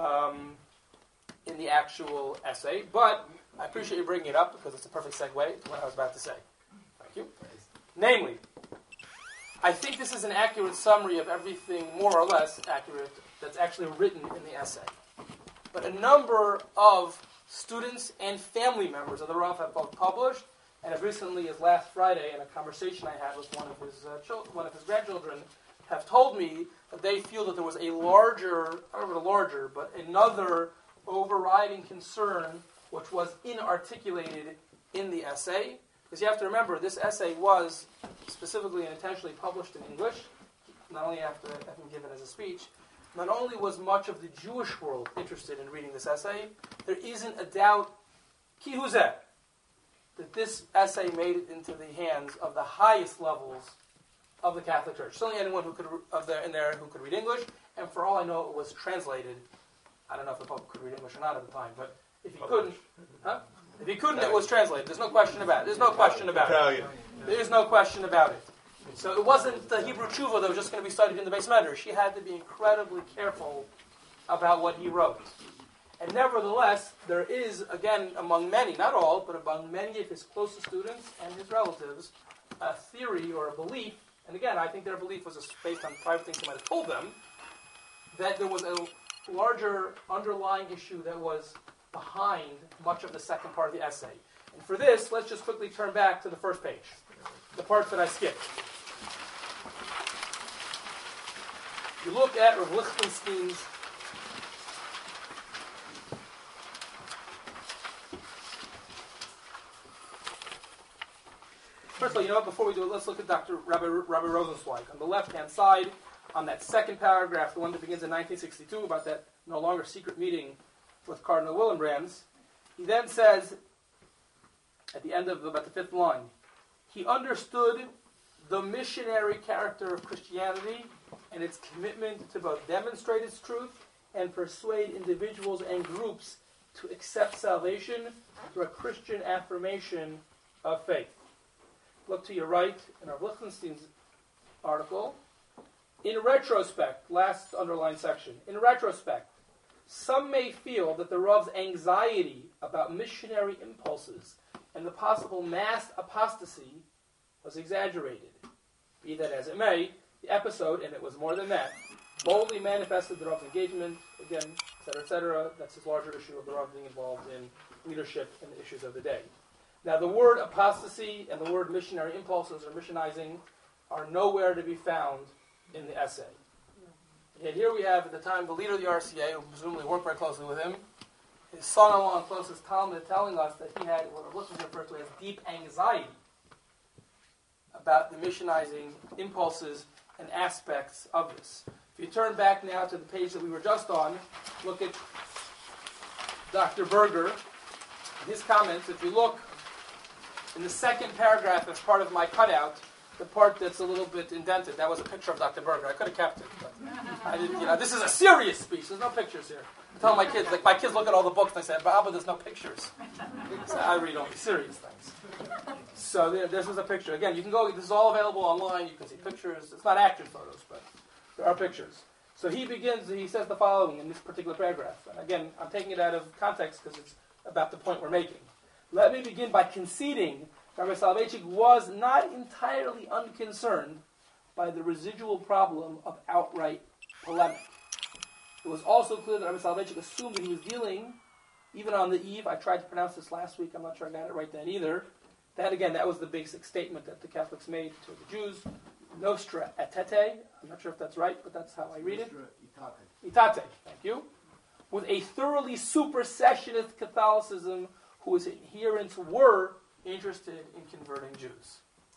in the actual essay. But I appreciate you bringing it up because it's a perfect segue to what I was about to say. Thank you. Namely, I think this is an accurate summary of everything, more or less accurate, that's actually written in the essay. But a number of students and family members of the Rav have both published, and as recently as last Friday, in a conversation I had with one of his grandchildren, have told me that they feel that there was a larger, I don't know if larger, but another overriding concern which was inarticulated in the essay. Because you have to remember, this essay was specifically and intentionally published in English, not only after having given as a speech. Not only was much of the Jewish world interested in reading this essay, there isn't a doubt, ki huzeh, that this essay made it into the hands of the highest levels of the Catholic Church. Certainly anyone who could in there who could read English, and for all I know, it was translated. I don't know if the Pope could read English or not at the time, but if he couldn't, if he couldn't, it was translated. There's no question about it. There's no question about it. There's no question about it. So it wasn't the Hebrew tshuva that was just going to be studied in the Beis Medrash. He had to be incredibly careful about what he wrote. And nevertheless, there is, again, among many, not all, but among many of his closest students and his relatives, a theory or a belief, and again, I think their belief was based on private things he might have told them, that there was a larger underlying issue that was behind much of the second part of the essay. And for this, let's just quickly turn back to the first page, the part that I skipped. You look at Rav Lichtenstein's first of all, you know what, before we do it, let's look at Rabbi Rosenzweig. On the left-hand side, on that second paragraph, the one that begins in 1962, about that no longer secret meeting with Cardinal Willenbrands, he then says, at the end of about the fifth line, he understood the missionary character of Christianity and its commitment to both demonstrate its truth and persuade individuals and groups to accept salvation through a Christian affirmation of faith. Look to your right in our Lichtenstein's article. In retrospect, last underlined section, in retrospect, some may feel that the Rav's anxiety about missionary impulses and the possible mass apostasy was exaggerated. Be that as it may, the episode, and it was more than that, boldly manifested the Rav's engagement, again, etc. That's his larger issue of the Rav being involved in leadership and the issues of the day. Now, the word apostasy and the word missionary impulses or missionizing are nowhere to be found in the essay. Yet here we have, at the time, the leader of the RCA, who presumably worked very closely with him, his son-in-law and closest Talmud telling us that he had what Rav Lichtenstein referred to as deep anxiety about the missionizing impulses and aspects of this. If you turn back now to the page that we were just on, look at Dr. Berger and his comments. If you look in the second paragraph as part of my cutout, the part that's a little bit indented, that was a picture of Dr. Berger. I could have kept it, but I didn't, this is a serious speech. There's no pictures here. I tell my kids, my kids look at all the books and they say, Abba, there's no pictures. So I read only serious things. So this was a picture. Again, you can go, this is all available online. You can see pictures. It's not action photos, but there are pictures. So he says the following in this particular paragraph. And again, I'm taking it out of context because it's about the point we're making. Let me begin by conceding Rabbi Soloveitchik was not entirely unconcerned by the residual problem of outright polemic. It was also clear that Rabbi Soloveitchik assumed that he was dealing, even on the eve, I tried to pronounce this last week, I'm not sure I got it right then either, that was the basic statement that the Catholics made to the Jews, Nostra Aetate, I'm not sure if that's right, but that's how I read it. Itate, thank you. with a thoroughly supersessionist Catholicism whose adherents were interested in converting Jews.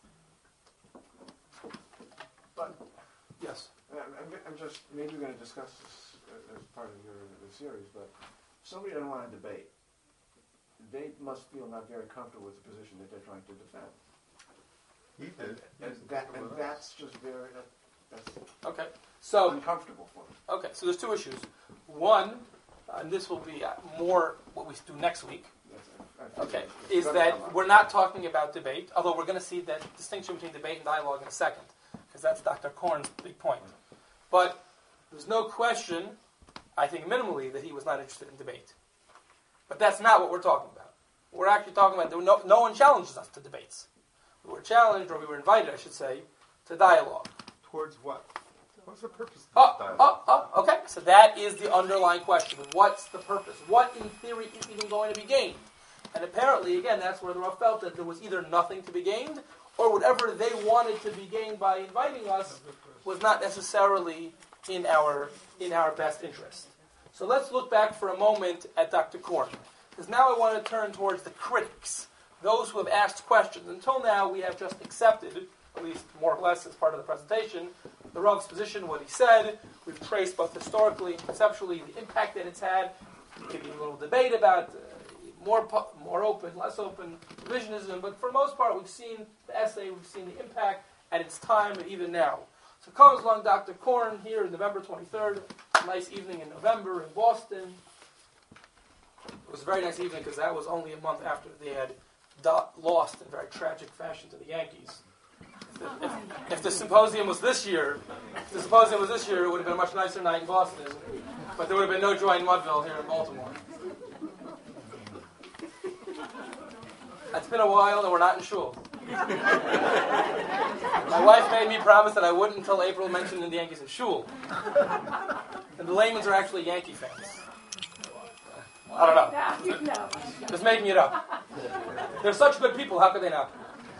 But, yes? I'm just, maybe we're going to discuss this as part of the series, but if somebody doesn't want to debate, they must feel not very comfortable with the position that they're trying to defend. He did. And that's just very, that's Okay. So, uncomfortable for them. okay, so there's two issues. One, and this will be more what we do next week, okay, is that we're not talking about debate, although we're going to see that distinction between debate and dialogue in a second, because that's Dr. Korn's big point. But there's no question, I think minimally, that he was not interested in debate. But that's not what we're talking about. We're actually talking about, no one challenges us to debates. We were challenged, or we were invited, I should say, to dialogue. Towards what? What's the purpose of this dialogue? Okay. So that is the underlying question. What's the purpose? What, in theory, is even going to be gained? And apparently, again, that's where the Rav felt that there was either nothing to be gained, or whatever they wanted to be gained by inviting us was not necessarily in our best interest. So let's look back for a moment at Dr. Korn, because now I want to turn towards the critics, those who have asked questions. Until now, we have just accepted, at least more or less as part of the presentation, the Rav's position, what he said. We've traced both historically and conceptually the impact that it's had. Maybe a little debate about more open, less open, revisionism, but for the most part, we've seen the essay, we've seen the impact at its time and even now. So comes along Dr. Korn here, November 23rd, a nice evening in November in Boston. It was a very nice evening because that was only a month after they had lost in very tragic fashion to the Yankees. If the symposium was this year, it would have been a much nicer night in Boston, but there would have been no joy in Mudville here in Baltimore. It's been a while and we're not in shul. My wife made me promise that I wouldn't until April mention the Yankees in shul. And the Layman's are actually Yankee fans. I don't know. Just making it up. They're such good people, how could they not?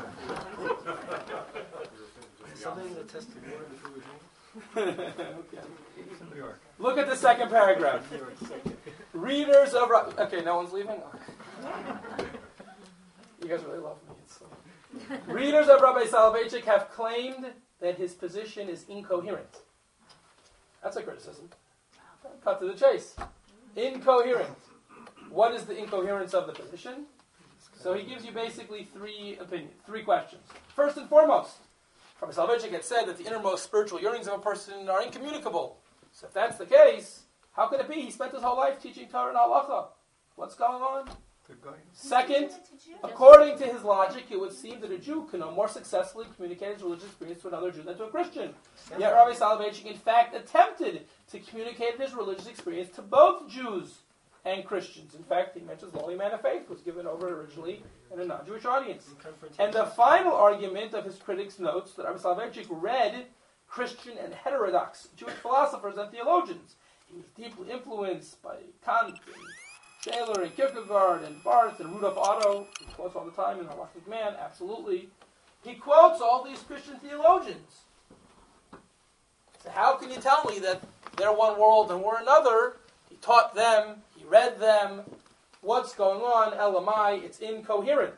Something in the testimony before we drink? Okay. Look at the second paragraph. Readers of... Okay, no one's leaving? Okay. You guys really love me. Readers of Rabbi Soloveitchik have claimed that his position is incoherent. That's a criticism. Cut to the chase. Incoherent. What is the incoherence of the position? So he gives you basically three questions. First and foremost, Rabbi Soloveitchik had said that the innermost spiritual yearnings of a person are incommunicable. So if that's the case, how could it be? He spent his whole life teaching Torah and Halacha. What's going on? Second, according to his logic, it would seem that a Jew can no more successfully communicate his religious experience to another Jew than to a Christian. Yet Rabbi Soloveitchik, in fact, attempted to communicate his religious experience to both Jews and Christians. In fact, he mentions the Holy Man of Faith was given over originally in a non-Jewish audience. And the final argument of his critics notes that Rabbi Soloveitchik read Christian and heterodox Jewish philosophers and theologians. He was deeply influenced by Kant and Shaler and Kierkegaard and Barth and Rudolf Otto. He quotes all the time in Halachic Man, absolutely. He quotes all these Christian theologians. So how can you tell me that they're one world and we're another? He taught them, he read them. What's going on? Elamai, it's incoherent.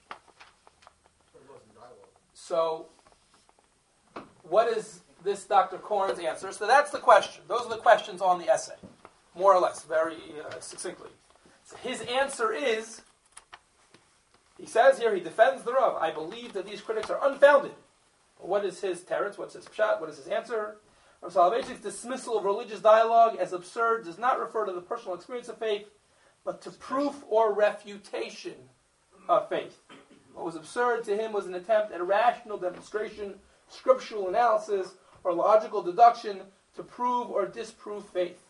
So, what is this Dr. Korn's answer? So that's the question. Those are the questions on the essay, more or less, very succinctly. So his answer is, he says here, he defends the Rav. I believe that these critics are unfounded. But what is his teretz? What's his pshat? What is his answer? Rav Soloveitchik's dismissal of religious dialogue as absurd does not refer to the personal experience of faith, but to proof or refutation of faith. What was absurd to him was an attempt at a rational demonstration, scriptural analysis, or logical deduction to prove or disprove faith.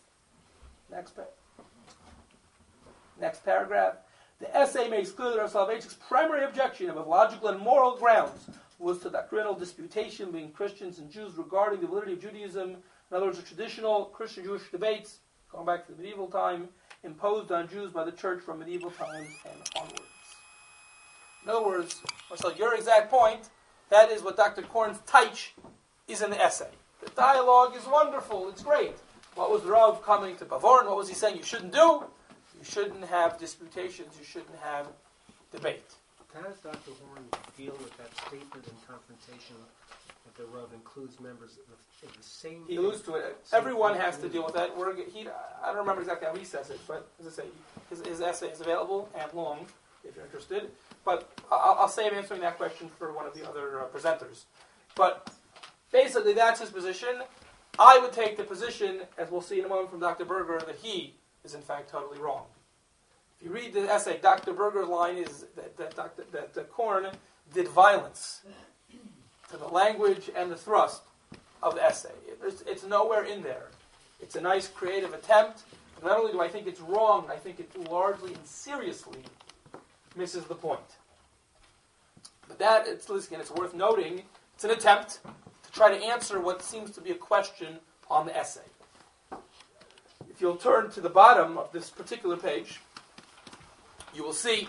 Next paragraph. The essay makes clear that Rav Soloveitchik's primary objection of logical and moral grounds was to doctrinal disputation between Christians and Jews regarding the validity of Judaism. In other words, the traditional Christian-Jewish debates, going back to the medieval time, imposed on Jews by the church from medieval times and onwards. In other words, Marcel, your exact point, that is what Dr. Korn's taich is in the essay. The dialogue is wonderful, it's great. What was the Rav coming to Bavorn? What was he saying you shouldn't do? You shouldn't have disputations. You shouldn't have debate. How does Dr. Horn deal with that statement in confrontation that the Rav includes members of the same... He alludes to it. Everyone has to deal with that. I don't remember exactly how he says it, but as I say, his essay is available and long, if you're interested. But I'll save answering that question for one of the other presenters. But basically, that's his position. I would take the position, as we'll see in a moment from Dr. Berger, that he is in fact totally wrong. If you read the essay, Dr. Berger's line is that Korn did violence to the language and the thrust of the essay. It's nowhere in there. It's a nice creative attempt. Not only do I think it's wrong, I think it largely and seriously misses the point. But that, it's worth noting, it's an attempt to try to answer what seems to be a question on the essay. If you'll turn to the bottom of this particular page, you will see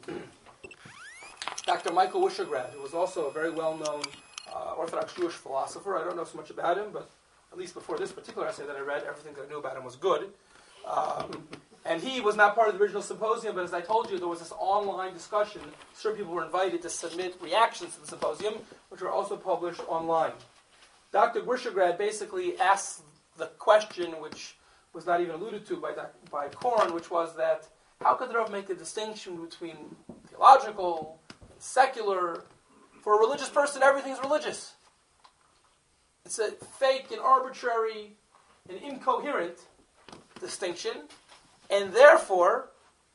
Dr. Michael Wischergrad, who was also a very well-known Orthodox Jewish philosopher. I don't know so much about him, but at least before this particular essay that I read, everything that I knew about him was good. And he was not part of the original symposium, but as I told you, there was this online discussion. Certain people were invited to submit reactions to the symposium, which were also published online. Dr. Wischergrad basically asked the question, which was not even alluded to by Korn, which was that how could the Rav make the distinction between theological and secular? For a religious person, everything's religious. It's a fake and arbitrary and incoherent distinction, and therefore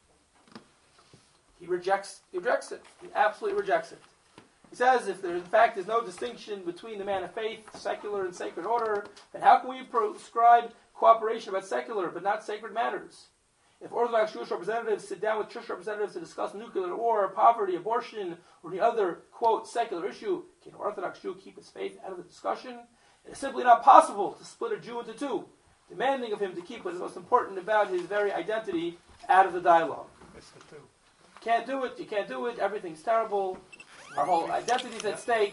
he rejects it. He absolutely rejects it. He says if there in fact is no distinction between the man of faith, secular and sacred order, then how can we prescribe cooperation about secular but not sacred matters? If Orthodox Jewish representatives sit down with church representatives to discuss nuclear war, poverty, abortion, or any other, quote, secular issue, can an Orthodox Jew keep his faith out of the discussion? It is simply not possible to split a Jew into two, demanding of him to keep what is most important about his very identity out of the dialogue. Can't do it, you can't do it, everything's terrible, our whole identity's at stake.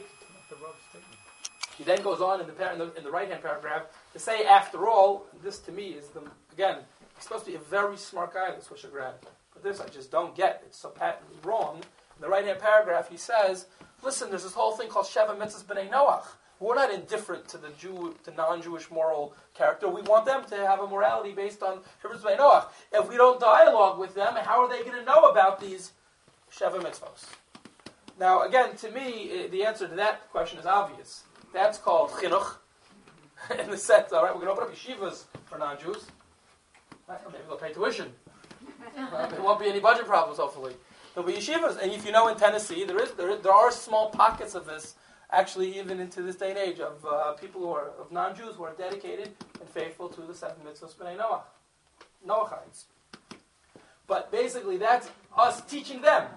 He then goes on in the right-hand paragraph to say, after all, this to me is, again, he's supposed to be a very smart guy, this Wischergrad. But this I just don't get. It's so patently wrong. In the right-hand paragraph, he says, listen, there's this whole thing called Sheva Mitzvahs B'nai Noach. We're not indifferent to the non-Jewish moral character. We want them to have a morality based on Sheva Mitzvahs B'nai Noach. If we don't dialogue with them, how are they going to know about these Sheva Mitzvahs? Now, again, to me, the answer to that question is obvious. That's called chinuch. In the sense, all right, we're going to open up yeshivas for non-Jews. Maybe they'll pay tuition. There won't be any budget problems, hopefully. There'll be yeshivas. And if you know in Tennessee, there are small pockets of this, actually even into this day and age, of people who are, of non-Jews who are dedicated and faithful to the 7 mitzvahs B'nai Noach. Noachites. But basically that's us teaching them.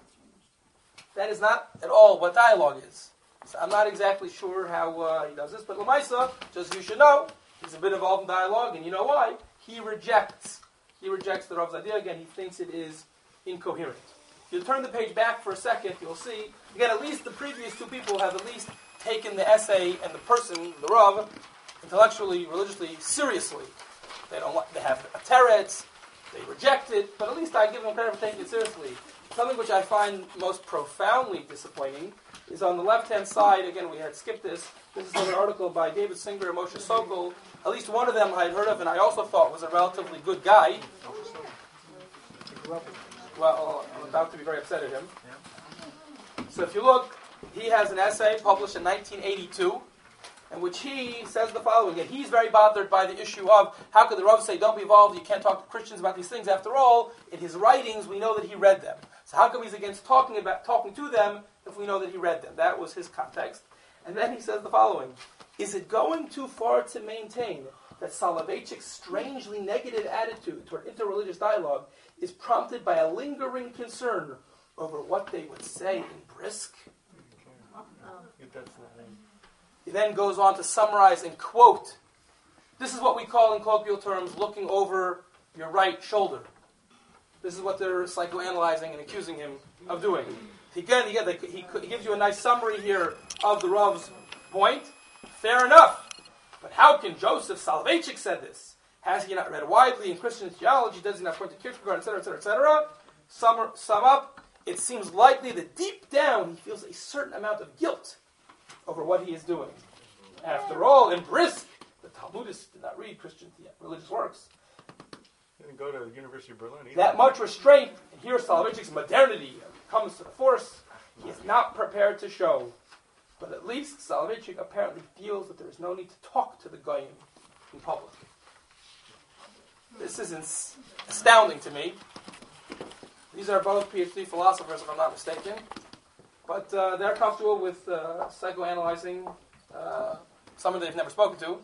That is not at all what dialogue is. So I'm not exactly sure how he does this, but Lamaisa, just as you should know, he's a bit involved in dialogue, and you know why. He rejects the Rav's idea. Again, he thinks it is incoherent. If you turn the page back for a second, you'll see, again, at least the previous two people have at least taken the essay and the person, the Rav, intellectually, religiously, seriously. They have a teretz, they reject it, but at least I give them credit for taking it seriously. Something which I find most profoundly disappointing is on the left-hand side, again, we had skipped this. This is an article by David Singer and Moshe Sokol. At least one of them I had heard of, and I also thought was a relatively good guy. Well, I'm about to be very upset at him. So if you look, he has an essay published in 1982, in which he says the following, and he's very bothered by the issue of how could the Rav say, don't be involved, you can't talk to Christians about these things. After all, in his writings, we know that he read them. So how come he's against talking to them if we know that he read them? That was his context. And then he says the following, is it going too far to maintain that Soloveitchik's strangely negative attitude toward interreligious dialogue is prompted by a lingering concern over what they would say in Brisk? He then goes on to summarize and quote, this is what we call in colloquial terms looking over your right shoulder. This is what they're psychoanalyzing and accusing him of doing. He gives you a nice summary here of the Rav's point. Fair enough. But how can Joseph Soloveitchik said this? Has he not read widely in Christian theology? Does he not point to Kierkegaard, etc., etc., etc.? Sum up, it seems likely that deep down he feels a certain amount of guilt over what he is doing. After all, in Brisk, the Talmudists did not read Christian religious works. He didn't go to the University of Berlin either. That much restraint, and here Soloveitchik's modernity comes to the force, he is not prepared to show. But at least Soloveitchik apparently feels that there is no need to talk to the Goyim in public. This is astounding to me. These are both PhD philosophers, if I'm not mistaken. But they're comfortable with psychoanalyzing someone they've never spoken to.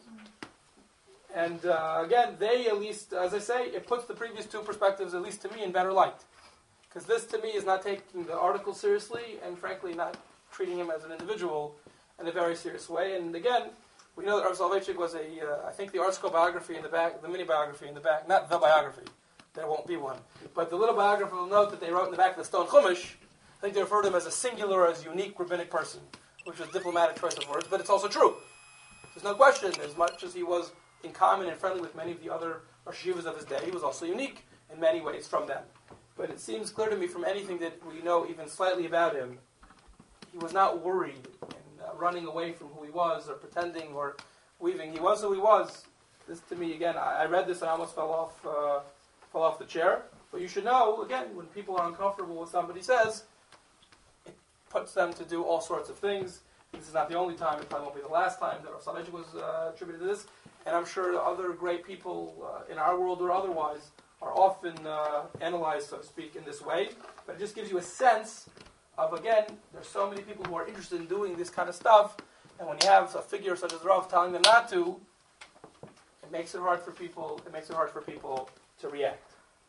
And again, they at least, as I say, it puts the previous two perspectives, at least to me, in better light. Because this, to me, is not taking the article seriously, and frankly, not treating him as an individual in a very serious way. And again, we know that Rav Soloveitchik was I think the article biography in the back, the mini biography in the back, not the biography, there won't be one, but the little biography will note that they wrote in the back of the Stone Chumash, I think they refer to him as a singular, as unique rabbinic person, which is a diplomatic choice of words, but it's also true. There's no question, as much as he was in common and friendly with many of the other yeshivas of his day, he was also unique in many ways from them. But it seems clear to me from anything that we know even slightly about him, he was not worried and running away from who he was or pretending or weaving. He was who he was. This, to me, again, I read this and I almost fell off the chair. But you should know, again, when people are uncomfortable with somebody says, it puts them to do all sorts of things. This is not the only time, it probably won't be the last time that Rav Soloveitchik was attributed to this. And I'm sure other great people in our world or otherwise are often analyzed, so to speak, in this way. But it just gives you a sense of, again, there's so many people who are interested in doing this kind of stuff, and when you have a figure such as Rav telling them not to, it makes it hard for people to react.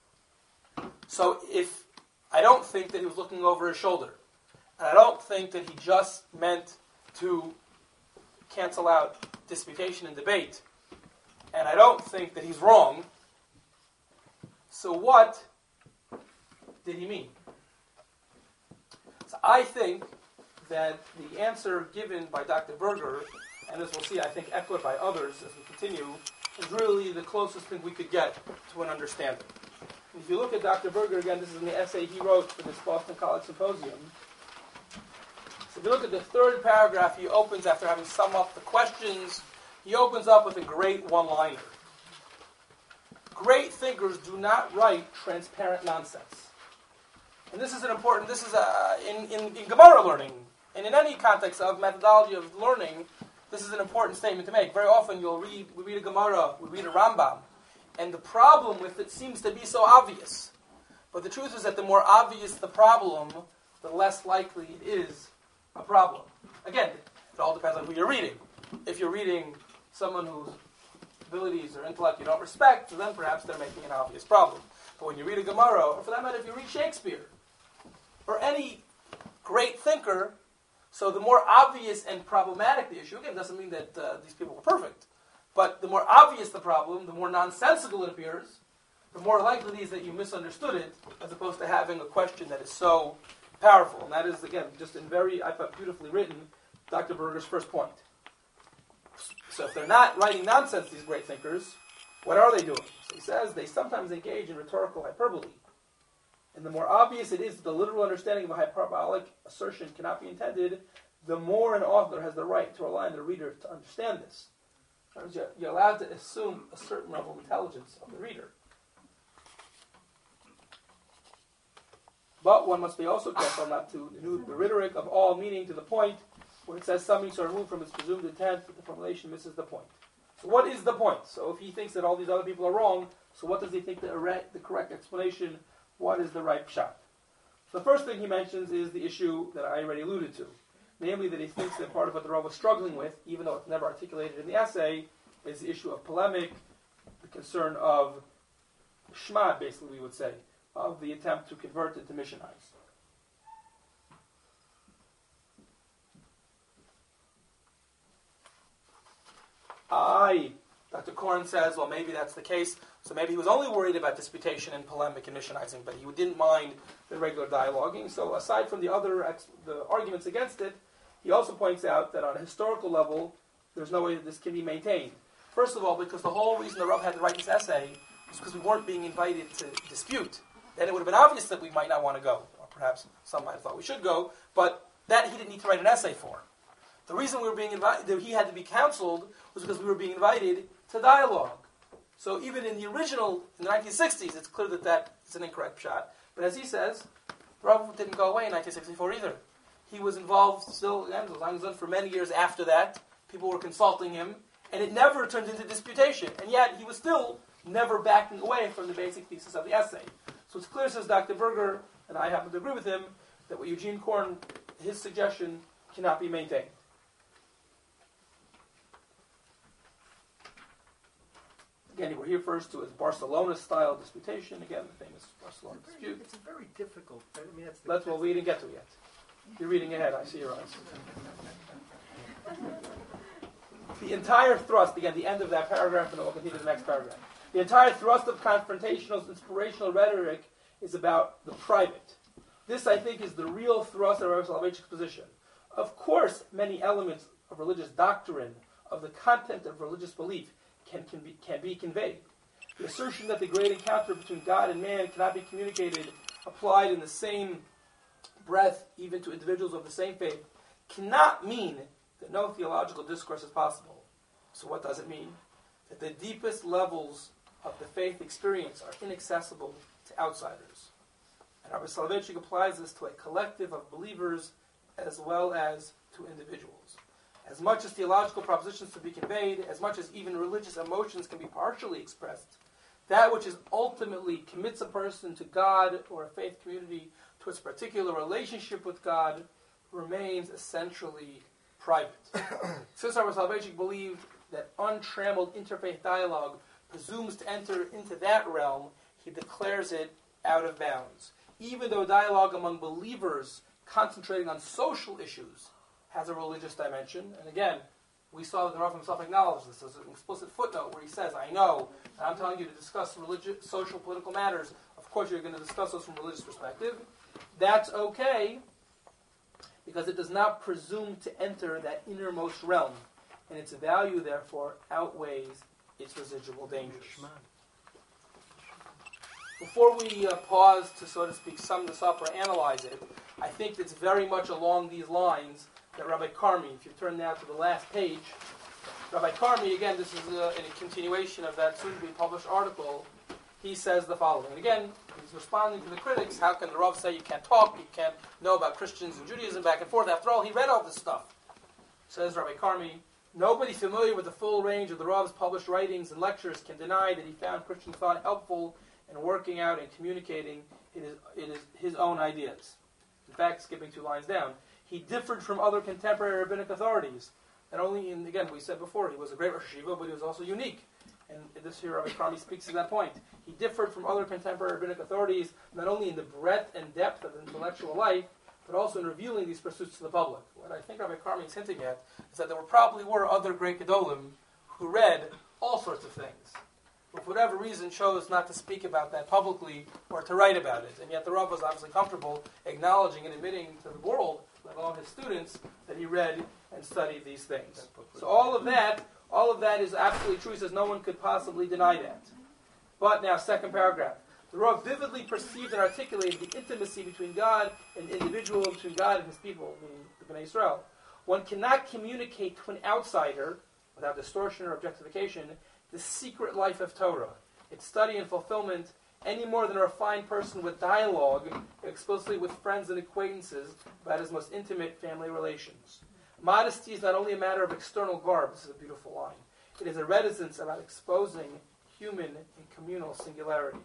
So if I don't think that he was looking over his shoulder, and I don't think that he just meant to cancel out disputation and debate, and I don't think that he's wrong, so what did he mean? So I think that the answer given by Dr. Berger, and as we'll see, I think echoed by others as we continue, is really the closest thing we could get to an understanding. And if you look at Dr. Berger, again, this is in the essay he wrote for this Boston College Symposium. So if you look at the third paragraph, he opens, after having summed up the questions, he opens up with a great one-liner. Great thinkers do not write transparent nonsense. And this is in Gemara learning, and in any context of methodology of learning, this is an important statement to make. Very often we read a Gemara, we read a Rambam, and the problem with it seems to be so obvious. But the truth is that the more obvious the problem, the less likely it is a problem. Again, it all depends on who you're reading. If you're reading someone whose abilities or intellect you don't respect, then perhaps they're making an obvious problem. But when you read a Gemara, or for that matter, if you read Shakespeare, or any great thinker, so the more obvious and problematic the issue, again, doesn't mean that these people were perfect, but the more obvious the problem, the more nonsensical it appears, the more likely it is that you misunderstood it, as opposed to having a question that is so powerful. And that is, again, just in very, I thought, beautifully written, Dr. Berger's first point. So if they're not writing nonsense, these great thinkers, what are they doing? So he says they sometimes engage in rhetorical hyperbole. And the more obvious it is that the literal understanding of a hyperbolic assertion cannot be intended, the more an author has the right to rely on the reader to understand this. In other words, you're allowed to assume a certain level of intelligence of the reader. But one must be also careful not to denude the rhetoric of all meaning to the point where it says something so removed from its presumed intent that the formulation misses the point. So what is the point? So if he thinks that all these other people are wrong, so what does he think the correct explanation? What is the right pshat? So the first thing he mentions is the issue that I already alluded to. Namely that he thinks that part of what the Rav was struggling with, even though it's never articulated in the essay, is the issue of polemic, the concern of shmad, basically we would say, of the attempt to convert it to missionize. Dr. Korn says, well, maybe that's the case. So maybe he was only worried about disputation and polemic and missionizing, but he didn't mind the regular dialoguing. So aside from the arguments against it, he also points out that on a historical level, there's no way that this can be maintained. First of all, because the whole reason the Rav had to write this essay was because we weren't being invited to dispute. Then it would have been obvious that we might not want to go, or perhaps some might have thought we should go, but that he didn't need to write an essay for. The reason we were being invited, that he had to be counseled, was because we were being invited to dialogue. So even in the original, in the 1960s, it's clear that that is an incorrect shot. But as he says, the Rav didn't go away in 1964 either. He was involved still, again, for many years after that. People were consulting him, and it never turned into disputation. And yet, he was still never backing away from the basic thesis of the essay. So it's clear, says Dr. Berger, and I happen to agree with him, that what Eugene Korn, his suggestion, cannot be maintained. Again, he refers to as Barcelona-style disputation. Again, the famous Barcelona dispute. It's very difficult. I mean, That's what we didn't get to yet. You're reading ahead. I see your eyes. The entire thrust, again, the end of that paragraph, and then we'll continue to the next paragraph. The entire thrust of confrontational, inspirational rhetoric is about the private. This, I think, is the real thrust of Rabbi Soloveitchik's position. Of course, many elements of religious doctrine, of the content of religious belief, can be conveyed. The assertion that the great encounter between God and man cannot be communicated, applied in the same breath, even to individuals of the same faith, cannot mean that no theological discourse is possible. So what does it mean? That the deepest levels of the faith experience are inaccessible to outsiders. And Rabbi Soloveitchik applies this to a collective of believers as well as to individuals. As much as theological propositions can be conveyed, as much as even religious emotions can be partially expressed, that which is ultimately commits a person to God or a faith community to its particular relationship with God remains essentially private. Since Rabbi Soloveitchik believed that untrammeled interfaith dialogue presumes to enter into that realm, he declares it out of bounds. Even though dialogue among believers concentrating on social issues has a religious dimension, and again, we saw that the Rav himself acknowledged this. There's an explicit footnote where he says, I know, and I'm telling you to discuss religious, social, political matters. Of course, you're going to discuss those from a religious perspective. That's okay, because it does not presume to enter that innermost realm, and its value, therefore, outweighs its residual dangers. Before we pause to, so to speak, sum this up or analyze it, I think it's very much along these lines that Rabbi Carmi, if you turn now to the last page, Rabbi Carmi, again, this is in a continuation of that soon-to-be published article, he says the following. And again, he's responding to the critics. How can the Rav say you can't talk, you can't know about Christians and Judaism back and forth? After all, he read all this stuff. Says Rabbi Carmi, nobody familiar with the full range of the Rav's published writings and lectures can deny that he found Christian thought helpful in working out and communicating his own ideas. In fact, skipping 2 lines down, he differed from other contemporary rabbinic authorities. Not only in, again, we said before, he was a great Rosh Hashiva, but he was also unique. And this here, Rabbi Carmi speaks to that point. He differed from other contemporary rabbinic authorities, not only in the breadth and depth of intellectual life, but also in revealing these pursuits to the public. What I think Rabbi Carmi is hinting at is that there probably were other great Gedolim who read all sorts of things, but for whatever reason chose not to speak about that publicly or to write about it. And yet the Rav was obviously comfortable acknowledging and admitting to the world, let alone his students, that he read and studied these things. So all of that is absolutely true. He says no one could possibly deny that. But now, second paragraph. The Rav vividly perceived and articulated the intimacy between God and the individual, between God and his people, meaning the Bnei Israel. One cannot communicate to an outsider, without distortion or objectification, the secret life of Torah, its study and fulfillment, any more than a refined person with dialogue, explicitly with friends and acquaintances, about his most intimate family relations. Modesty is not only a matter of external garb, this is a beautiful line, it is a reticence about exposing human and communal singularity.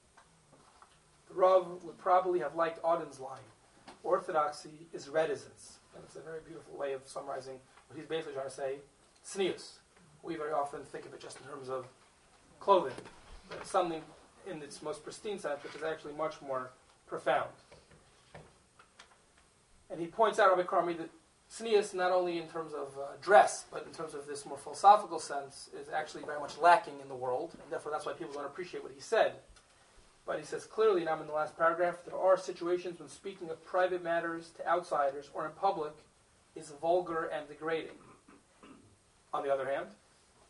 The Rav would probably have liked Auden's line, orthodoxy is reticence. And it's a very beautiful way of summarizing what he's basically trying to say, tznius. We very often think of it just in terms of clothing, but it's something in its most pristine sense, which is actually much more profound. And he points out, Rabbi Carmi, that tznius, not only in terms of dress, but in terms of this more philosophical sense, is actually very much lacking in the world, and therefore that's why people don't appreciate what he said. But he says clearly, now in the last paragraph, there are situations when speaking of private matters to outsiders or in public is vulgar and degrading. On the other hand,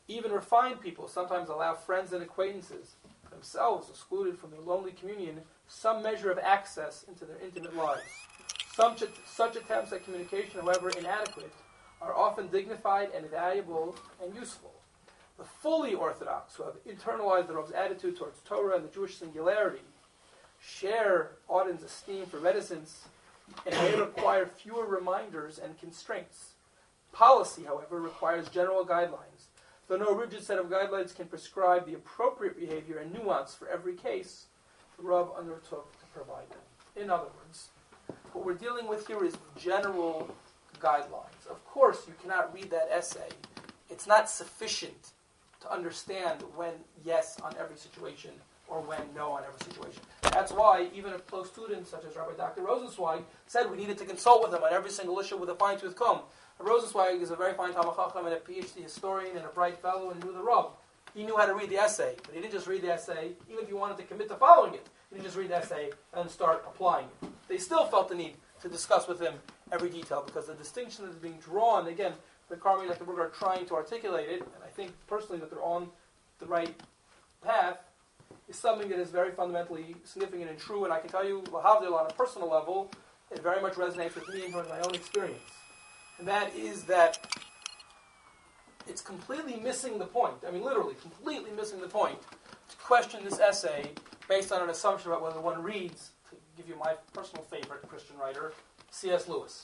Even refined people sometimes allow friends and acquaintances, themselves excluded from their lonely communion, some measure of access into their intimate lives. Such attempts at communication, however inadequate, are often dignified and valuable and useful. The fully Orthodox, who have internalized the Rav's attitude towards Torah and the Jewish singularity, share Auden's esteem for reticence and may require fewer reminders and constraints. Policy, however, requires general guidelines. Though no rigid set of guidelines can prescribe the appropriate behavior and nuance for every case, the Rav undertook to provide them. In other words, what we're dealing with here is general guidelines. Of course, you cannot read that essay. It's not sufficient to understand when yes on every situation or when no on every situation. That's why even a close student such as Rabbi Dr. Rosenzweig said we needed to consult with him on every single issue with a fine-tooth comb. Rosenzweig is a very fine Talmid Chacham and a PhD historian and a bright fellow and knew the Rav. He knew how to read the essay, but he didn't just read the essay, even if he wanted to commit to following it. He didn't just read the essay and start applying it. They still felt the need to discuss with him every detail because the distinction that is being drawn, again, the Carmi and the Berger are trying to articulate it, and I think personally that they're on the right path, is something that is very fundamentally significant and true, and I can tell you, Lahavdil, on a personal level, it very much resonates with me and with my own experience. And that is that it's completely missing the point, I mean literally, completely missing the point, to question this essay based on an assumption about whether one reads, to give you my personal favorite Christian writer, C.S. Lewis.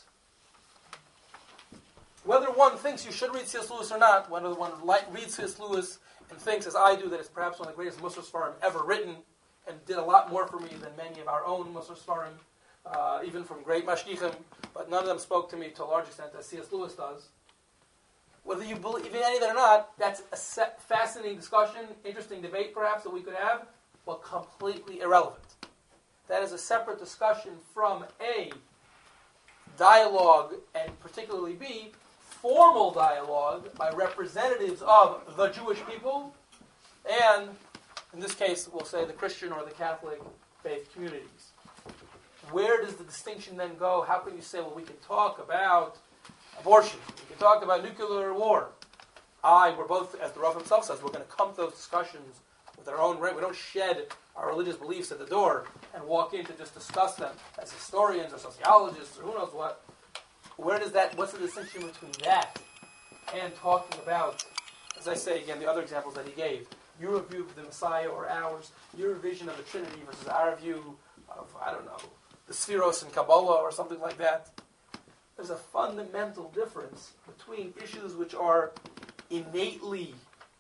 Whether one thinks you should read C.S. Lewis or not, whether one reads C.S. Lewis and thinks, as I do, that it's perhaps one of the greatest Musar Sfarim ever written, and did a lot more for me than many of our own Musar Sfarim, even from great mashgichim, but none of them spoke to me to a large extent as C.S. Lewis does. Whether you believe in any of that or not, that's a fascinating discussion, interesting debate perhaps that we could have, but completely irrelevant. That is a separate discussion from A, dialogue, and particularly B, formal dialogue by representatives of the Jewish people, and, in this case, we'll say the Christian or the Catholic faith communities. Where does the distinction then go? How can you say, well, we can talk about abortion, we can talk about nuclear war? We're both, as the Rav himself says, we're going to come to those discussions with our own right. We don't shed our religious beliefs at the door and walk in to just discuss them as historians or sociologists or who knows what. Where does that, what's the distinction between that and talking about, as I say again, the other examples that he gave, your view of the Messiah or ours, your vision of the Trinity versus our view of, I don't know, the Spheros and Kabbalah or something like that. There's a fundamental difference between issues which are innately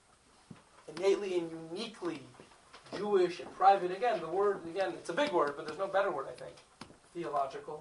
and uniquely Jewish and private. Again, the word, it's a big word, but there's no better word, I think. Theological.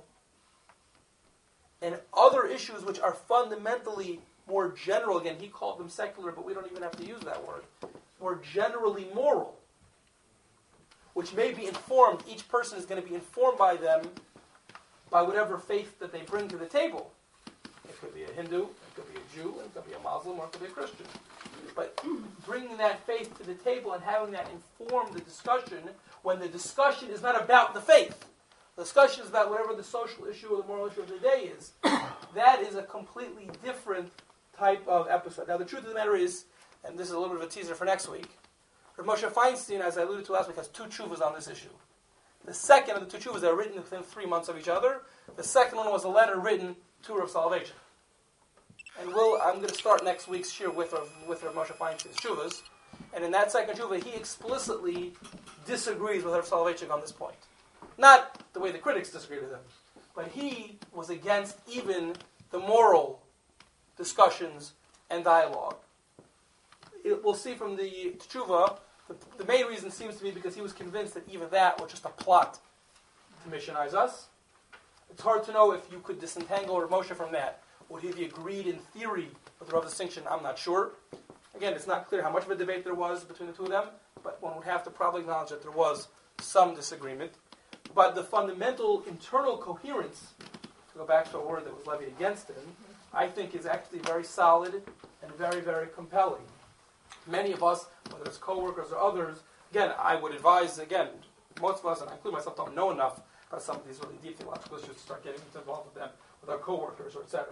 And other issues which are fundamentally more general. Again, he called them secular, but we don't even have to use that word. More generally moral. Which may be informed, each person is going to be informed by them by whatever faith that they bring to the table. It could be a Hindu, it could be a Jew, it could be a Muslim, or it could be a Christian. But bringing that faith to the table and having that inform the discussion when the discussion is not about the faith. The discussion is about whatever the social issue or the moral issue of the day is. That is a completely different type of episode. Now, the truth of the matter is, and this is a little bit of a teaser for next week, Rav Moshe Feinstein, as I alluded to last week, has two tshuvas on this issue. The second of the two tshuvas that are written within 3 months of each other. The second one was a letter written to Rav Soloveitchik. And I'm going to start next week's shir with Rav Moshe Feinstein's tshuvas. And in that second tshuva, he explicitly disagrees with Rav Soloveitchik on this point. Not the way the critics disagree with him, but he was against even the moral discussions and dialogue. We'll see from the tshuva, the main reason seems to be because he was convinced that even that was just a plot to missionize us. It's hard to know if you could disentangle Rav Moshe from that. Would he have agreed in theory with the Rav's distinction? I'm not sure. Again, it's not clear how much of a debate there was between the two of them, but one would have to probably acknowledge that there was some disagreement. But the fundamental internal coherence, to go back to a word that was levied against him, I think is actually very solid and very, very compelling. Many of us, whether it's co-workers or others, again, I would advise, most of us, and I include myself, don't know enough about some of these really deep theological issues to start getting involved with them, with our co-workers, or etc.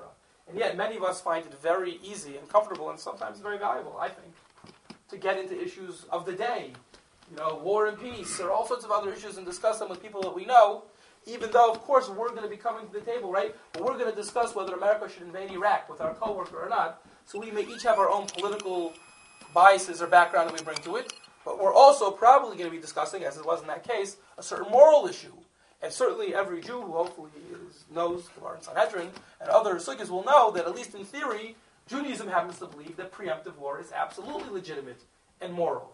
And yet many of us find it very easy and comfortable and sometimes very valuable, I think, to get into issues of the day. War and peace, or all sorts of other issues, and discuss them with people that we know, even though, of course, we're going to be coming to the table, right? But we're going to discuss whether America should invade Iraq with our coworker or not. So we may each have our own political biases or background that we bring to it, but we're also probably going to be discussing, as it was in that case, a certain moral issue. And certainly every Jew who hopefully knows the Gemara and Sanhedrin and other sugyas will know that, at least in theory, Judaism happens to believe that preemptive war is absolutely legitimate and moral.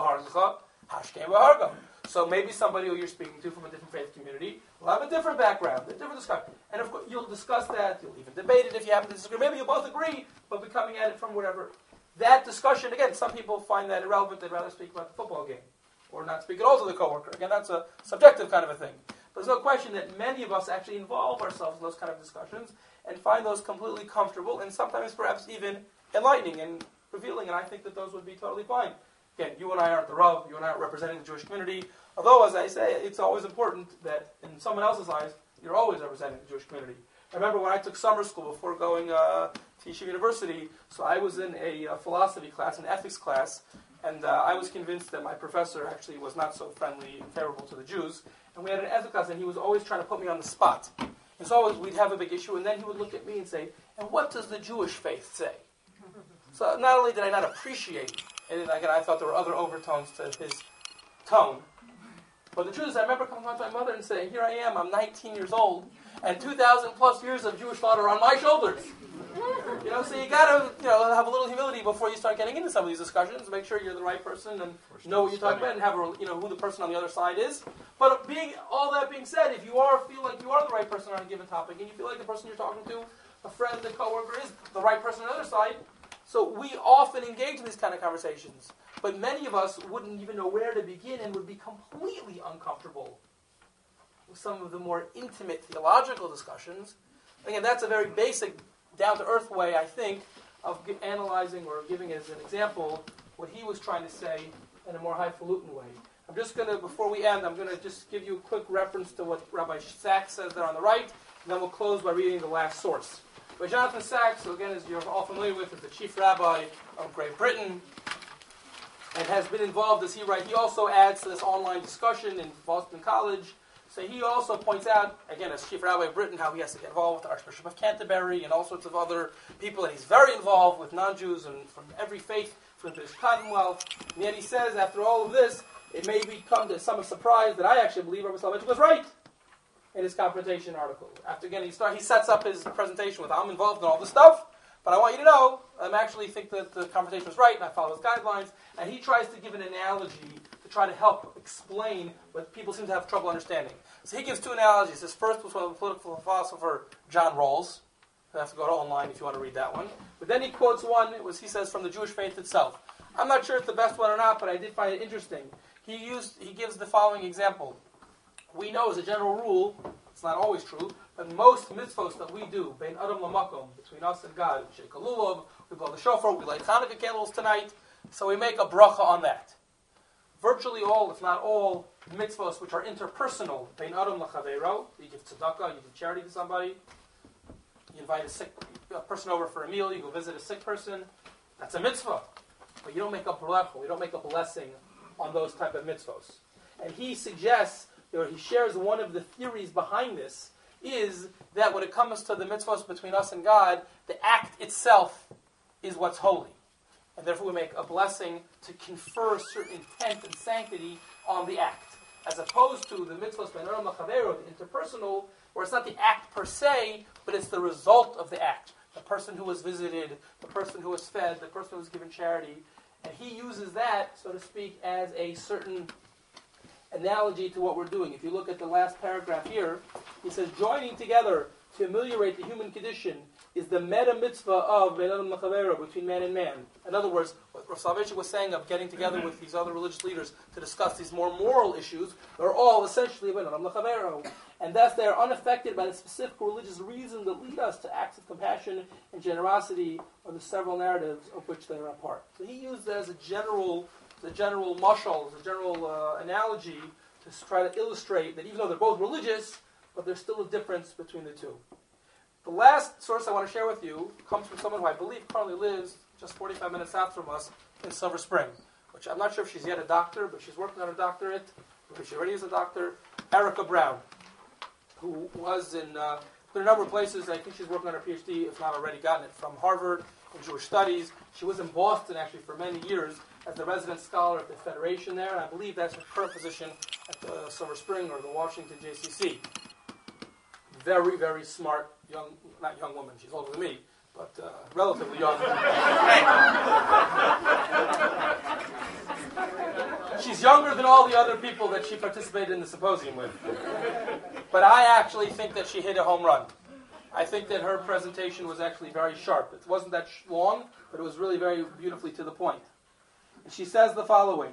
So maybe somebody who you're speaking to from a different faith community will have a different background, a different discussion. And of course, you'll discuss that, you'll even debate it if you happen to disagree. Maybe you'll both agree, but be coming at it from whatever. That discussion, again, some people find that irrelevant. They'd rather speak about the football game or not speak at all to the coworker. Again, that's a subjective kind of a thing. But there's no question that many of us actually involve ourselves in those kind of discussions and find those completely comfortable and sometimes perhaps even enlightening and revealing, and I think that those would be totally fine. Again, you and I aren't the Rav, you and I aren't representing the Jewish community, although, as I say, it's always important that in someone else's eyes, you're always representing the Jewish community. I remember when I took summer school before going to Yeshiva University, so I was in a philosophy class, an ethics class, and I was convinced that my professor actually was not so friendly and favorable to the Jews, and we had an ethics class, and he was always trying to put me on the spot. And so always we'd have a big issue, and then he would look at me and say, and what does the Jewish faith say? So not only did I not appreciate, and again, I thought there were other overtones to his tone, but the truth is I remember coming home to my mother and saying, here I am, I'm 19 years old, and 2,000 plus years of Jewish thought are on my shoulders. So you got to have a little humility before you start getting into some of these discussions. Make sure you're the right person and know what you're talking about and have who the person on the other side is. But all that being said, if you feel like you are the right person on a given topic and you feel like the person you're talking to, a friend, a coworker, is the right person on the other side, so we often engage in these kind of conversations. But many of us wouldn't even know where to begin and would be completely uncomfortable with some of the more intimate theological discussions. Again, that's a very basic, down-to-earth way, I think, of analyzing or giving as an example what he was trying to say in a more highfalutin way. I'm just going to, before we end, I'm going to just give you a quick reference to what Rabbi Sachs says there on the right, and then we'll close by reading the last source. But Jonathan Sachs, who again, as you're all familiar with, is the chief rabbi of Great Britain, and has been involved, as he writes, he also adds to this online discussion in Boston College. So he also points out, again, as chief rabbi of Britain, how he has to get involved with the Archbishop of Canterbury and all sorts of other people, and he's very involved with non-Jews and from every faith from the British Commonwealth. And yet he says, after all of this, it may become to some surprise that I actually believe Rabbi Soloveitchik was right in his confrontation article. After again, he sets up his presentation with, I'm involved in all this stuff, but I want you to know, I actually think that the confrontation was right, and I follow his guidelines, and he tries to give an analogy to try to help explain what people seem to have trouble understanding. So he gives two analogies. His first was from the political philosopher John Rawls. You have to go online if you want to read that one. But then he quotes one, he says, from the Jewish faith itself. I'm not sure it's the best one or not, but I did find it interesting. He gives the following example. We know as a general rule, it's not always true, but most mitzvahs that we do, bein adam lamakom, between us and God, shake a lulav, we blow the shofar, we light Hanukkah candles tonight, so we make a bracha on that. Virtually all, if not all, mitzvahs which are interpersonal, bein adam lachaveiro, you give tzedakah, you give charity to somebody, you invite a person over for a meal, you go visit a sick person, that's a mitzvah. But you don't make a bracha, you don't make a blessing on those type of mitzvahs. And he suggests, he shares one of the theories behind this, is that when it comes to the mitzvahs between us and God, the act itself is what's holy. And therefore we make a blessing to confer certain intent and sanctity on the act. As opposed to the mitzvahs ben adam l'chavero, the interpersonal, where it's not the act per se, but it's the result of the act. The person who was visited, the person who was fed, the person who was given charity. And he uses that, so to speak, as a certain analogy to what we're doing. If you look at the last paragraph here, he says, joining together to ameliorate the human condition is the meta mitzvah of ben adam l'chavero, between man and man. In other words, what Rav Soloveitchik was saying of getting together with these other religious leaders to discuss these more moral issues, they're all essentially ben adam l'chavero. And thus they are unaffected by the specific religious reasons that lead us to acts of compassion and generosity, or the several narratives of which they are a part. So he used that as a general mashal, as a general analogy to try to illustrate that even though they're both religious, but there's still a difference between the two. The last source I want to share with you comes from someone who I believe currently lives just 45 minutes south from us in Silver Spring, which I'm not sure if she's yet a doctor, but she's working on her doctorate, or she already is a doctor, Erica Brown, who was in a number of places. I think she's working on her PhD, if not already gotten it, from Harvard in Jewish Studies. She was in Boston, actually, for many years as the resident scholar at the Federation there, and I believe that's her current position at the Silver Spring or the Washington JCC. Very, very smart, not young woman, she's older than me, but relatively young. She's younger than all the other people that she participated in the symposium with. But I actually think that she hit a home run. I think that her presentation was actually very sharp. It wasn't that long, but it was really very beautifully to the point. And she says the following.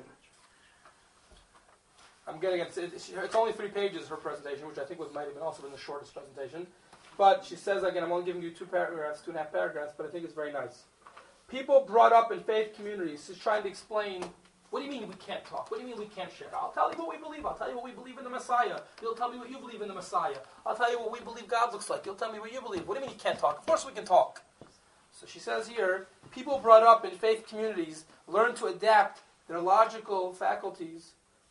I'm getting it. It's only 3 pages, her presentation, which I think might have been also been the shortest presentation. But she says, again, I'm only giving you 2 paragraphs, 2.5 paragraphs, but I think it's very nice. People brought up in faith communities, she's trying to explain, what do you mean we can't talk? What do you mean we can't share? I'll tell you what we believe. I'll tell you what we believe in the Messiah. You'll tell me what you believe in the Messiah. I'll tell you what we believe God looks like. You'll tell me what you believe. What do you mean you can't talk? Of course we can talk. So she says here, people brought up in faith communities learn to adapt their logical faculties,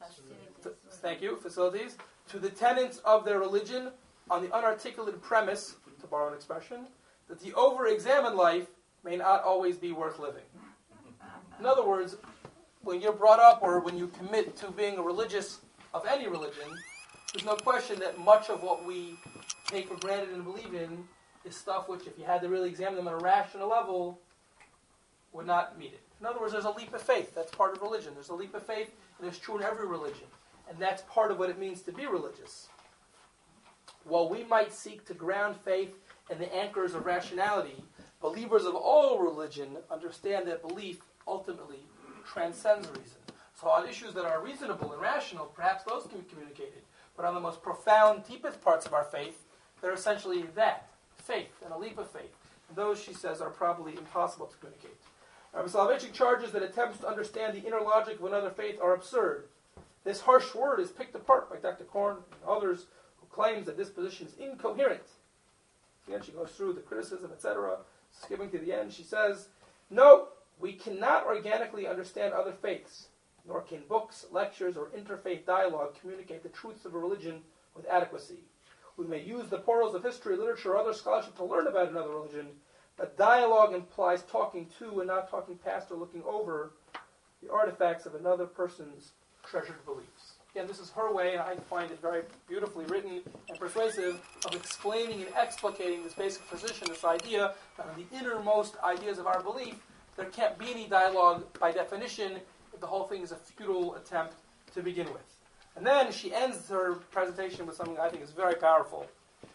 facilities, to the tenets of their religion on the unarticulated premise, to borrow an expression, that the over-examined life may not always be worth living. In other words, when you're brought up or when you commit to being a religious of any religion, there's no question that much of what we take for granted and believe in is stuff which, if you had to really examine them on a rational level, would not meet it. In other words, there's a leap of faith. That's part of religion. There's a leap of faith, and it's true in every religion. And that's part of what it means to be religious. While we might seek to ground faith in the anchors of rationality, believers of all religion understand that belief ultimately transcends reason. So on issues that are reasonable and rational, perhaps those can be communicated. But on the most profound, deepest parts of our faith, they're essentially that, faith and a leap of faith. And those, she says, are probably impossible to communicate. Rabbi Soloveitchik charges that attempts to understand the inner logic of another faith are absurd. This harsh word is picked apart by Dr. Korn and others who claims that this position is incoherent. Again, she goes through the criticism, etc. Skipping to the end, she says, no, we cannot organically understand other faiths, nor can books, lectures, or interfaith dialogue communicate the truths of a religion with adequacy. We may use the portals of history, literature, or other scholarship to learn about another religion, but dialogue implies talking to and not talking past or looking over the artifacts of another person's treasured beliefs. Again, this is her way, and I find it very beautifully written and persuasive, of explaining and explicating this basic position, this idea that in the innermost ideas of our belief, there can't be any dialogue by definition if the whole thing is a futile attempt to begin with. And then she ends her presentation with something I think is very powerful.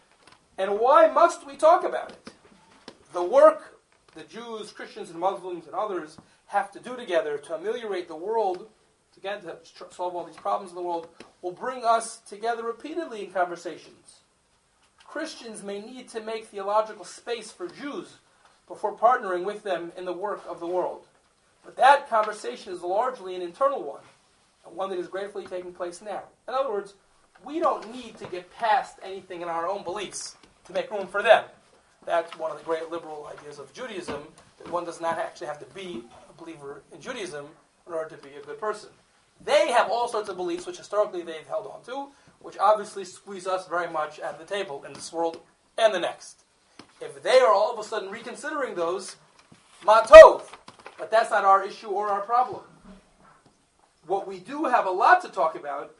And why must we talk about it? The work that Jews, Christians, and Muslims and others have to do together to ameliorate the world, again, to solve all these problems in the world, will bring us together repeatedly in conversations. Christians may need to make theological space for Jews before partnering with them in the work of the world. But that conversation is largely an internal one, and one that is gratefully taking place now. In other words, we don't need to get past anything in our own beliefs to make room for them. That's one of the great liberal ideas of Judaism, that one does not actually have to be a believer in Judaism in order to be a good person. They have all sorts of beliefs which historically they've held on to, which obviously squeeze us very much at the table in this world and the next. If they are all of a sudden reconsidering those, ma tov. But that's not our issue or our problem. What we do have a lot to talk about,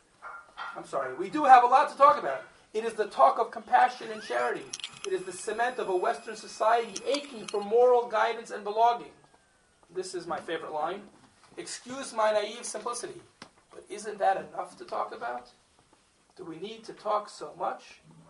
it is the talk of compassion and charity. It is the cement of a Western society aching for moral guidance and belonging. This is my favorite line. Excuse my naive simplicity, but isn't that enough to talk about? Do we need to talk so much?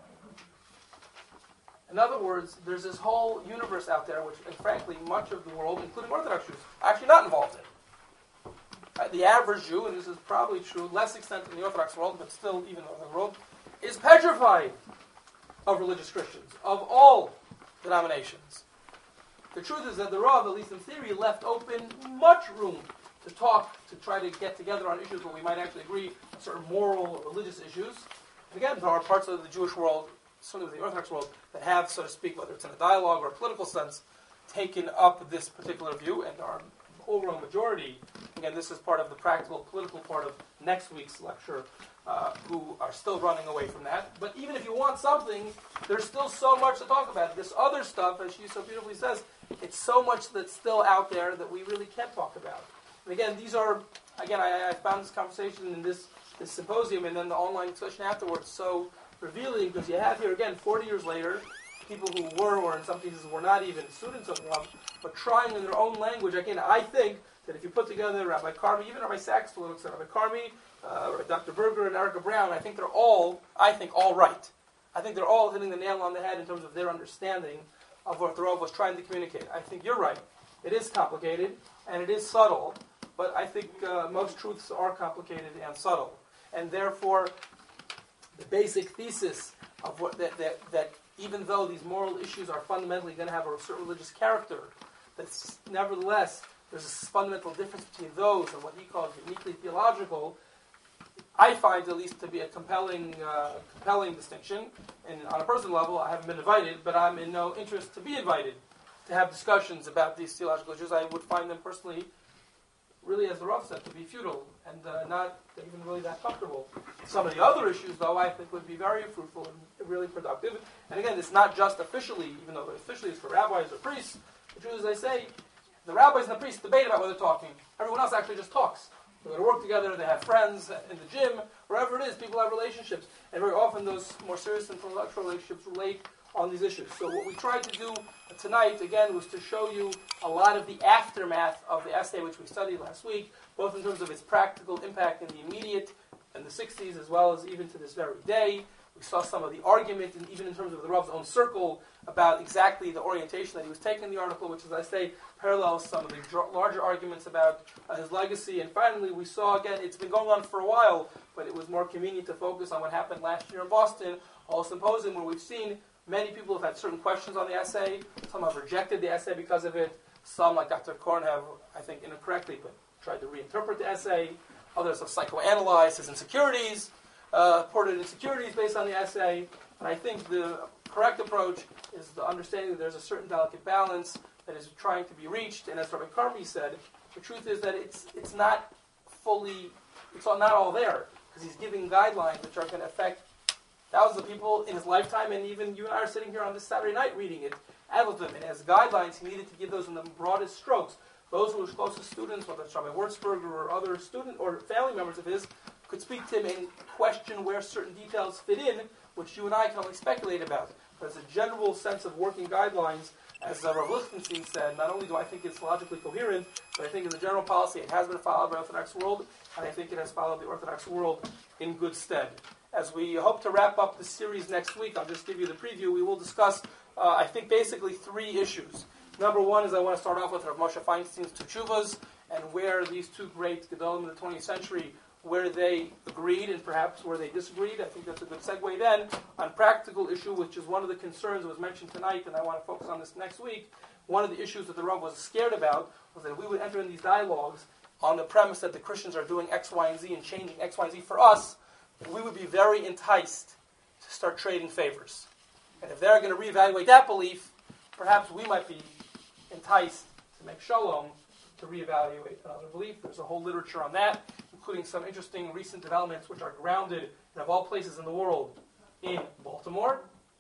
In other words, there's this whole universe out there, which, and frankly, much of the world, including Orthodox Jews, are actually not involved in. The average Jew, and this is probably true, less extent in the Orthodox world, but still even in the world, is petrified of religious Christians, of all denominations. The truth is that the Rav, at least in theory, left open much room to talk, to try to get together on issues where we might actually agree on certain moral or religious issues. And again, there are parts of the Jewish world certainly with the Orthodox world, that have, so to speak, whether it's in a dialogue or a political sense, taken up this particular view, and our overall majority, again, this is part of the practical, political part of next week's lecture, who are still running away from that. But even if you want something, there's still so much to talk about. This other stuff, as she so beautifully says, it's so much that's still out there that we really can't talk about. And again, these are, again, I found this conversation in this symposium and then the online discussion afterwards so revealing, because you have here, again, 40 years later, people who were, or in some cases were not even students of Rav, but trying in their own language. Again, I think that if you put together Rabbi Carmi, even Rabbi Sachs looks at Rabbi Carmi, Dr. Berger and Erica Brown, I think they're all right. I think they're all hitting the nail on the head in terms of their understanding of what the Rav was trying to communicate. I think you're right. It is complicated, and it is subtle, but I think most truths are complicated and subtle. And therefore, the basic thesis of what that even though these moral issues are fundamentally going to have a certain religious character, that's nevertheless there's a fundamental difference between those and what he calls uniquely theological. I find at least to be a compelling distinction. And on a personal level, I haven't been invited, but I'm in no interest to be invited to have discussions about these theological issues. I would find them personally, really, as the Rav said, to be futile and not even really that comfortable. Some of the other issues, though, I think would be very fruitful and really productive. And again, it's not just officially, even though officially it's for rabbis or priests. The truth is, I say, the rabbis and the priests debate about what they're talking. Everyone else actually just talks. They go to work together, they have friends in the gym, wherever it is, people have relationships. And very often those more serious intellectual relationships relate on these issues. So what we tried to do tonight, again, was to show you a lot of the aftermath of the essay which we studied last week, both in terms of its practical impact in the immediate and the 60s, as well as even to this very day. We saw some of the argument, and even in terms of the Rav's own circle, about exactly the orientation that he was taking in the article, which, as I say, parallels some of the larger arguments about his legacy. And finally, we saw, again, it's been going on for a while, but it was more convenient to focus on what happened last year in Boston, a symposium where we've seen many people have had certain questions on the essay. Some have rejected the essay because of it. Some, like Dr. Korn, have, I think, incorrectly, but tried to reinterpret the essay. Others have psychoanalyzed his insecurities, reported insecurities based on the essay. And I think the correct approach is the understanding that there's a certain delicate balance that is trying to be reached. And as Rabbi Carmi said, the truth is that it's not fully, not all there, because he's giving guidelines which are going to affect thousands of people in his lifetime, and even you and I are sitting here on this Saturday night reading it, ad litem. And as guidelines, he needed to give those in the broadest strokes. Those who were his closest students, whether it's Rabbi Wurzberger or other student or family members of his, could speak to him and question where certain details fit in, which you and I can only speculate about. But as a general sense of working guidelines, as Rav Lichtenstein said, not only do I think it's logically coherent, but I think as a general policy it has been followed by the Orthodox world, and I think it has followed the Orthodox world in good stead. As we hope to wrap up the series next week, I'll just give you the preview. We will discuss, I think, basically three issues. Number one is I want to start off with Rav Moshe Feinstein's Teshuvos, and where these two great Gedolim in the 20th century, where they agreed and perhaps where they disagreed. I think that's a good segue then on practical issue, which is one of the concerns that was mentioned tonight, and I want to focus on this next week. One of the issues that the Rav was scared about was that we would enter in these dialogues on the premise that the Christians are doing X, Y, and Z and changing X, Y, and Z for us. We would be very enticed to start trading favors. And if they're going to reevaluate that belief, perhaps we might be enticed to make shalom, to reevaluate another belief. There's a whole literature on that, including some interesting recent developments which are grounded in, of all places in the world, in Baltimore.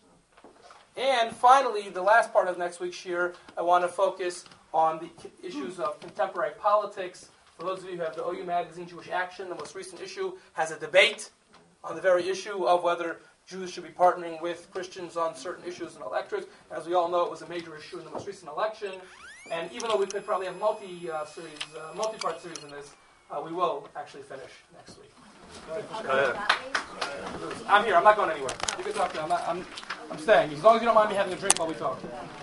And finally, the last part of next week's year, I want to focus on the issues of contemporary politics. For those of you who have the OU magazine, Jewish Action, the most recent issue, has a debate on the very issue of whether Jews should be partnering with Christians on certain issues in electorates. As we all know, it was a major issue in the most recent election. And even though we could probably have multi-part series in this, we will actually finish next week. I'm here. I'm not going anywhere. You can talk to me. I'm staying. As long as you don't mind me having a drink while we talk.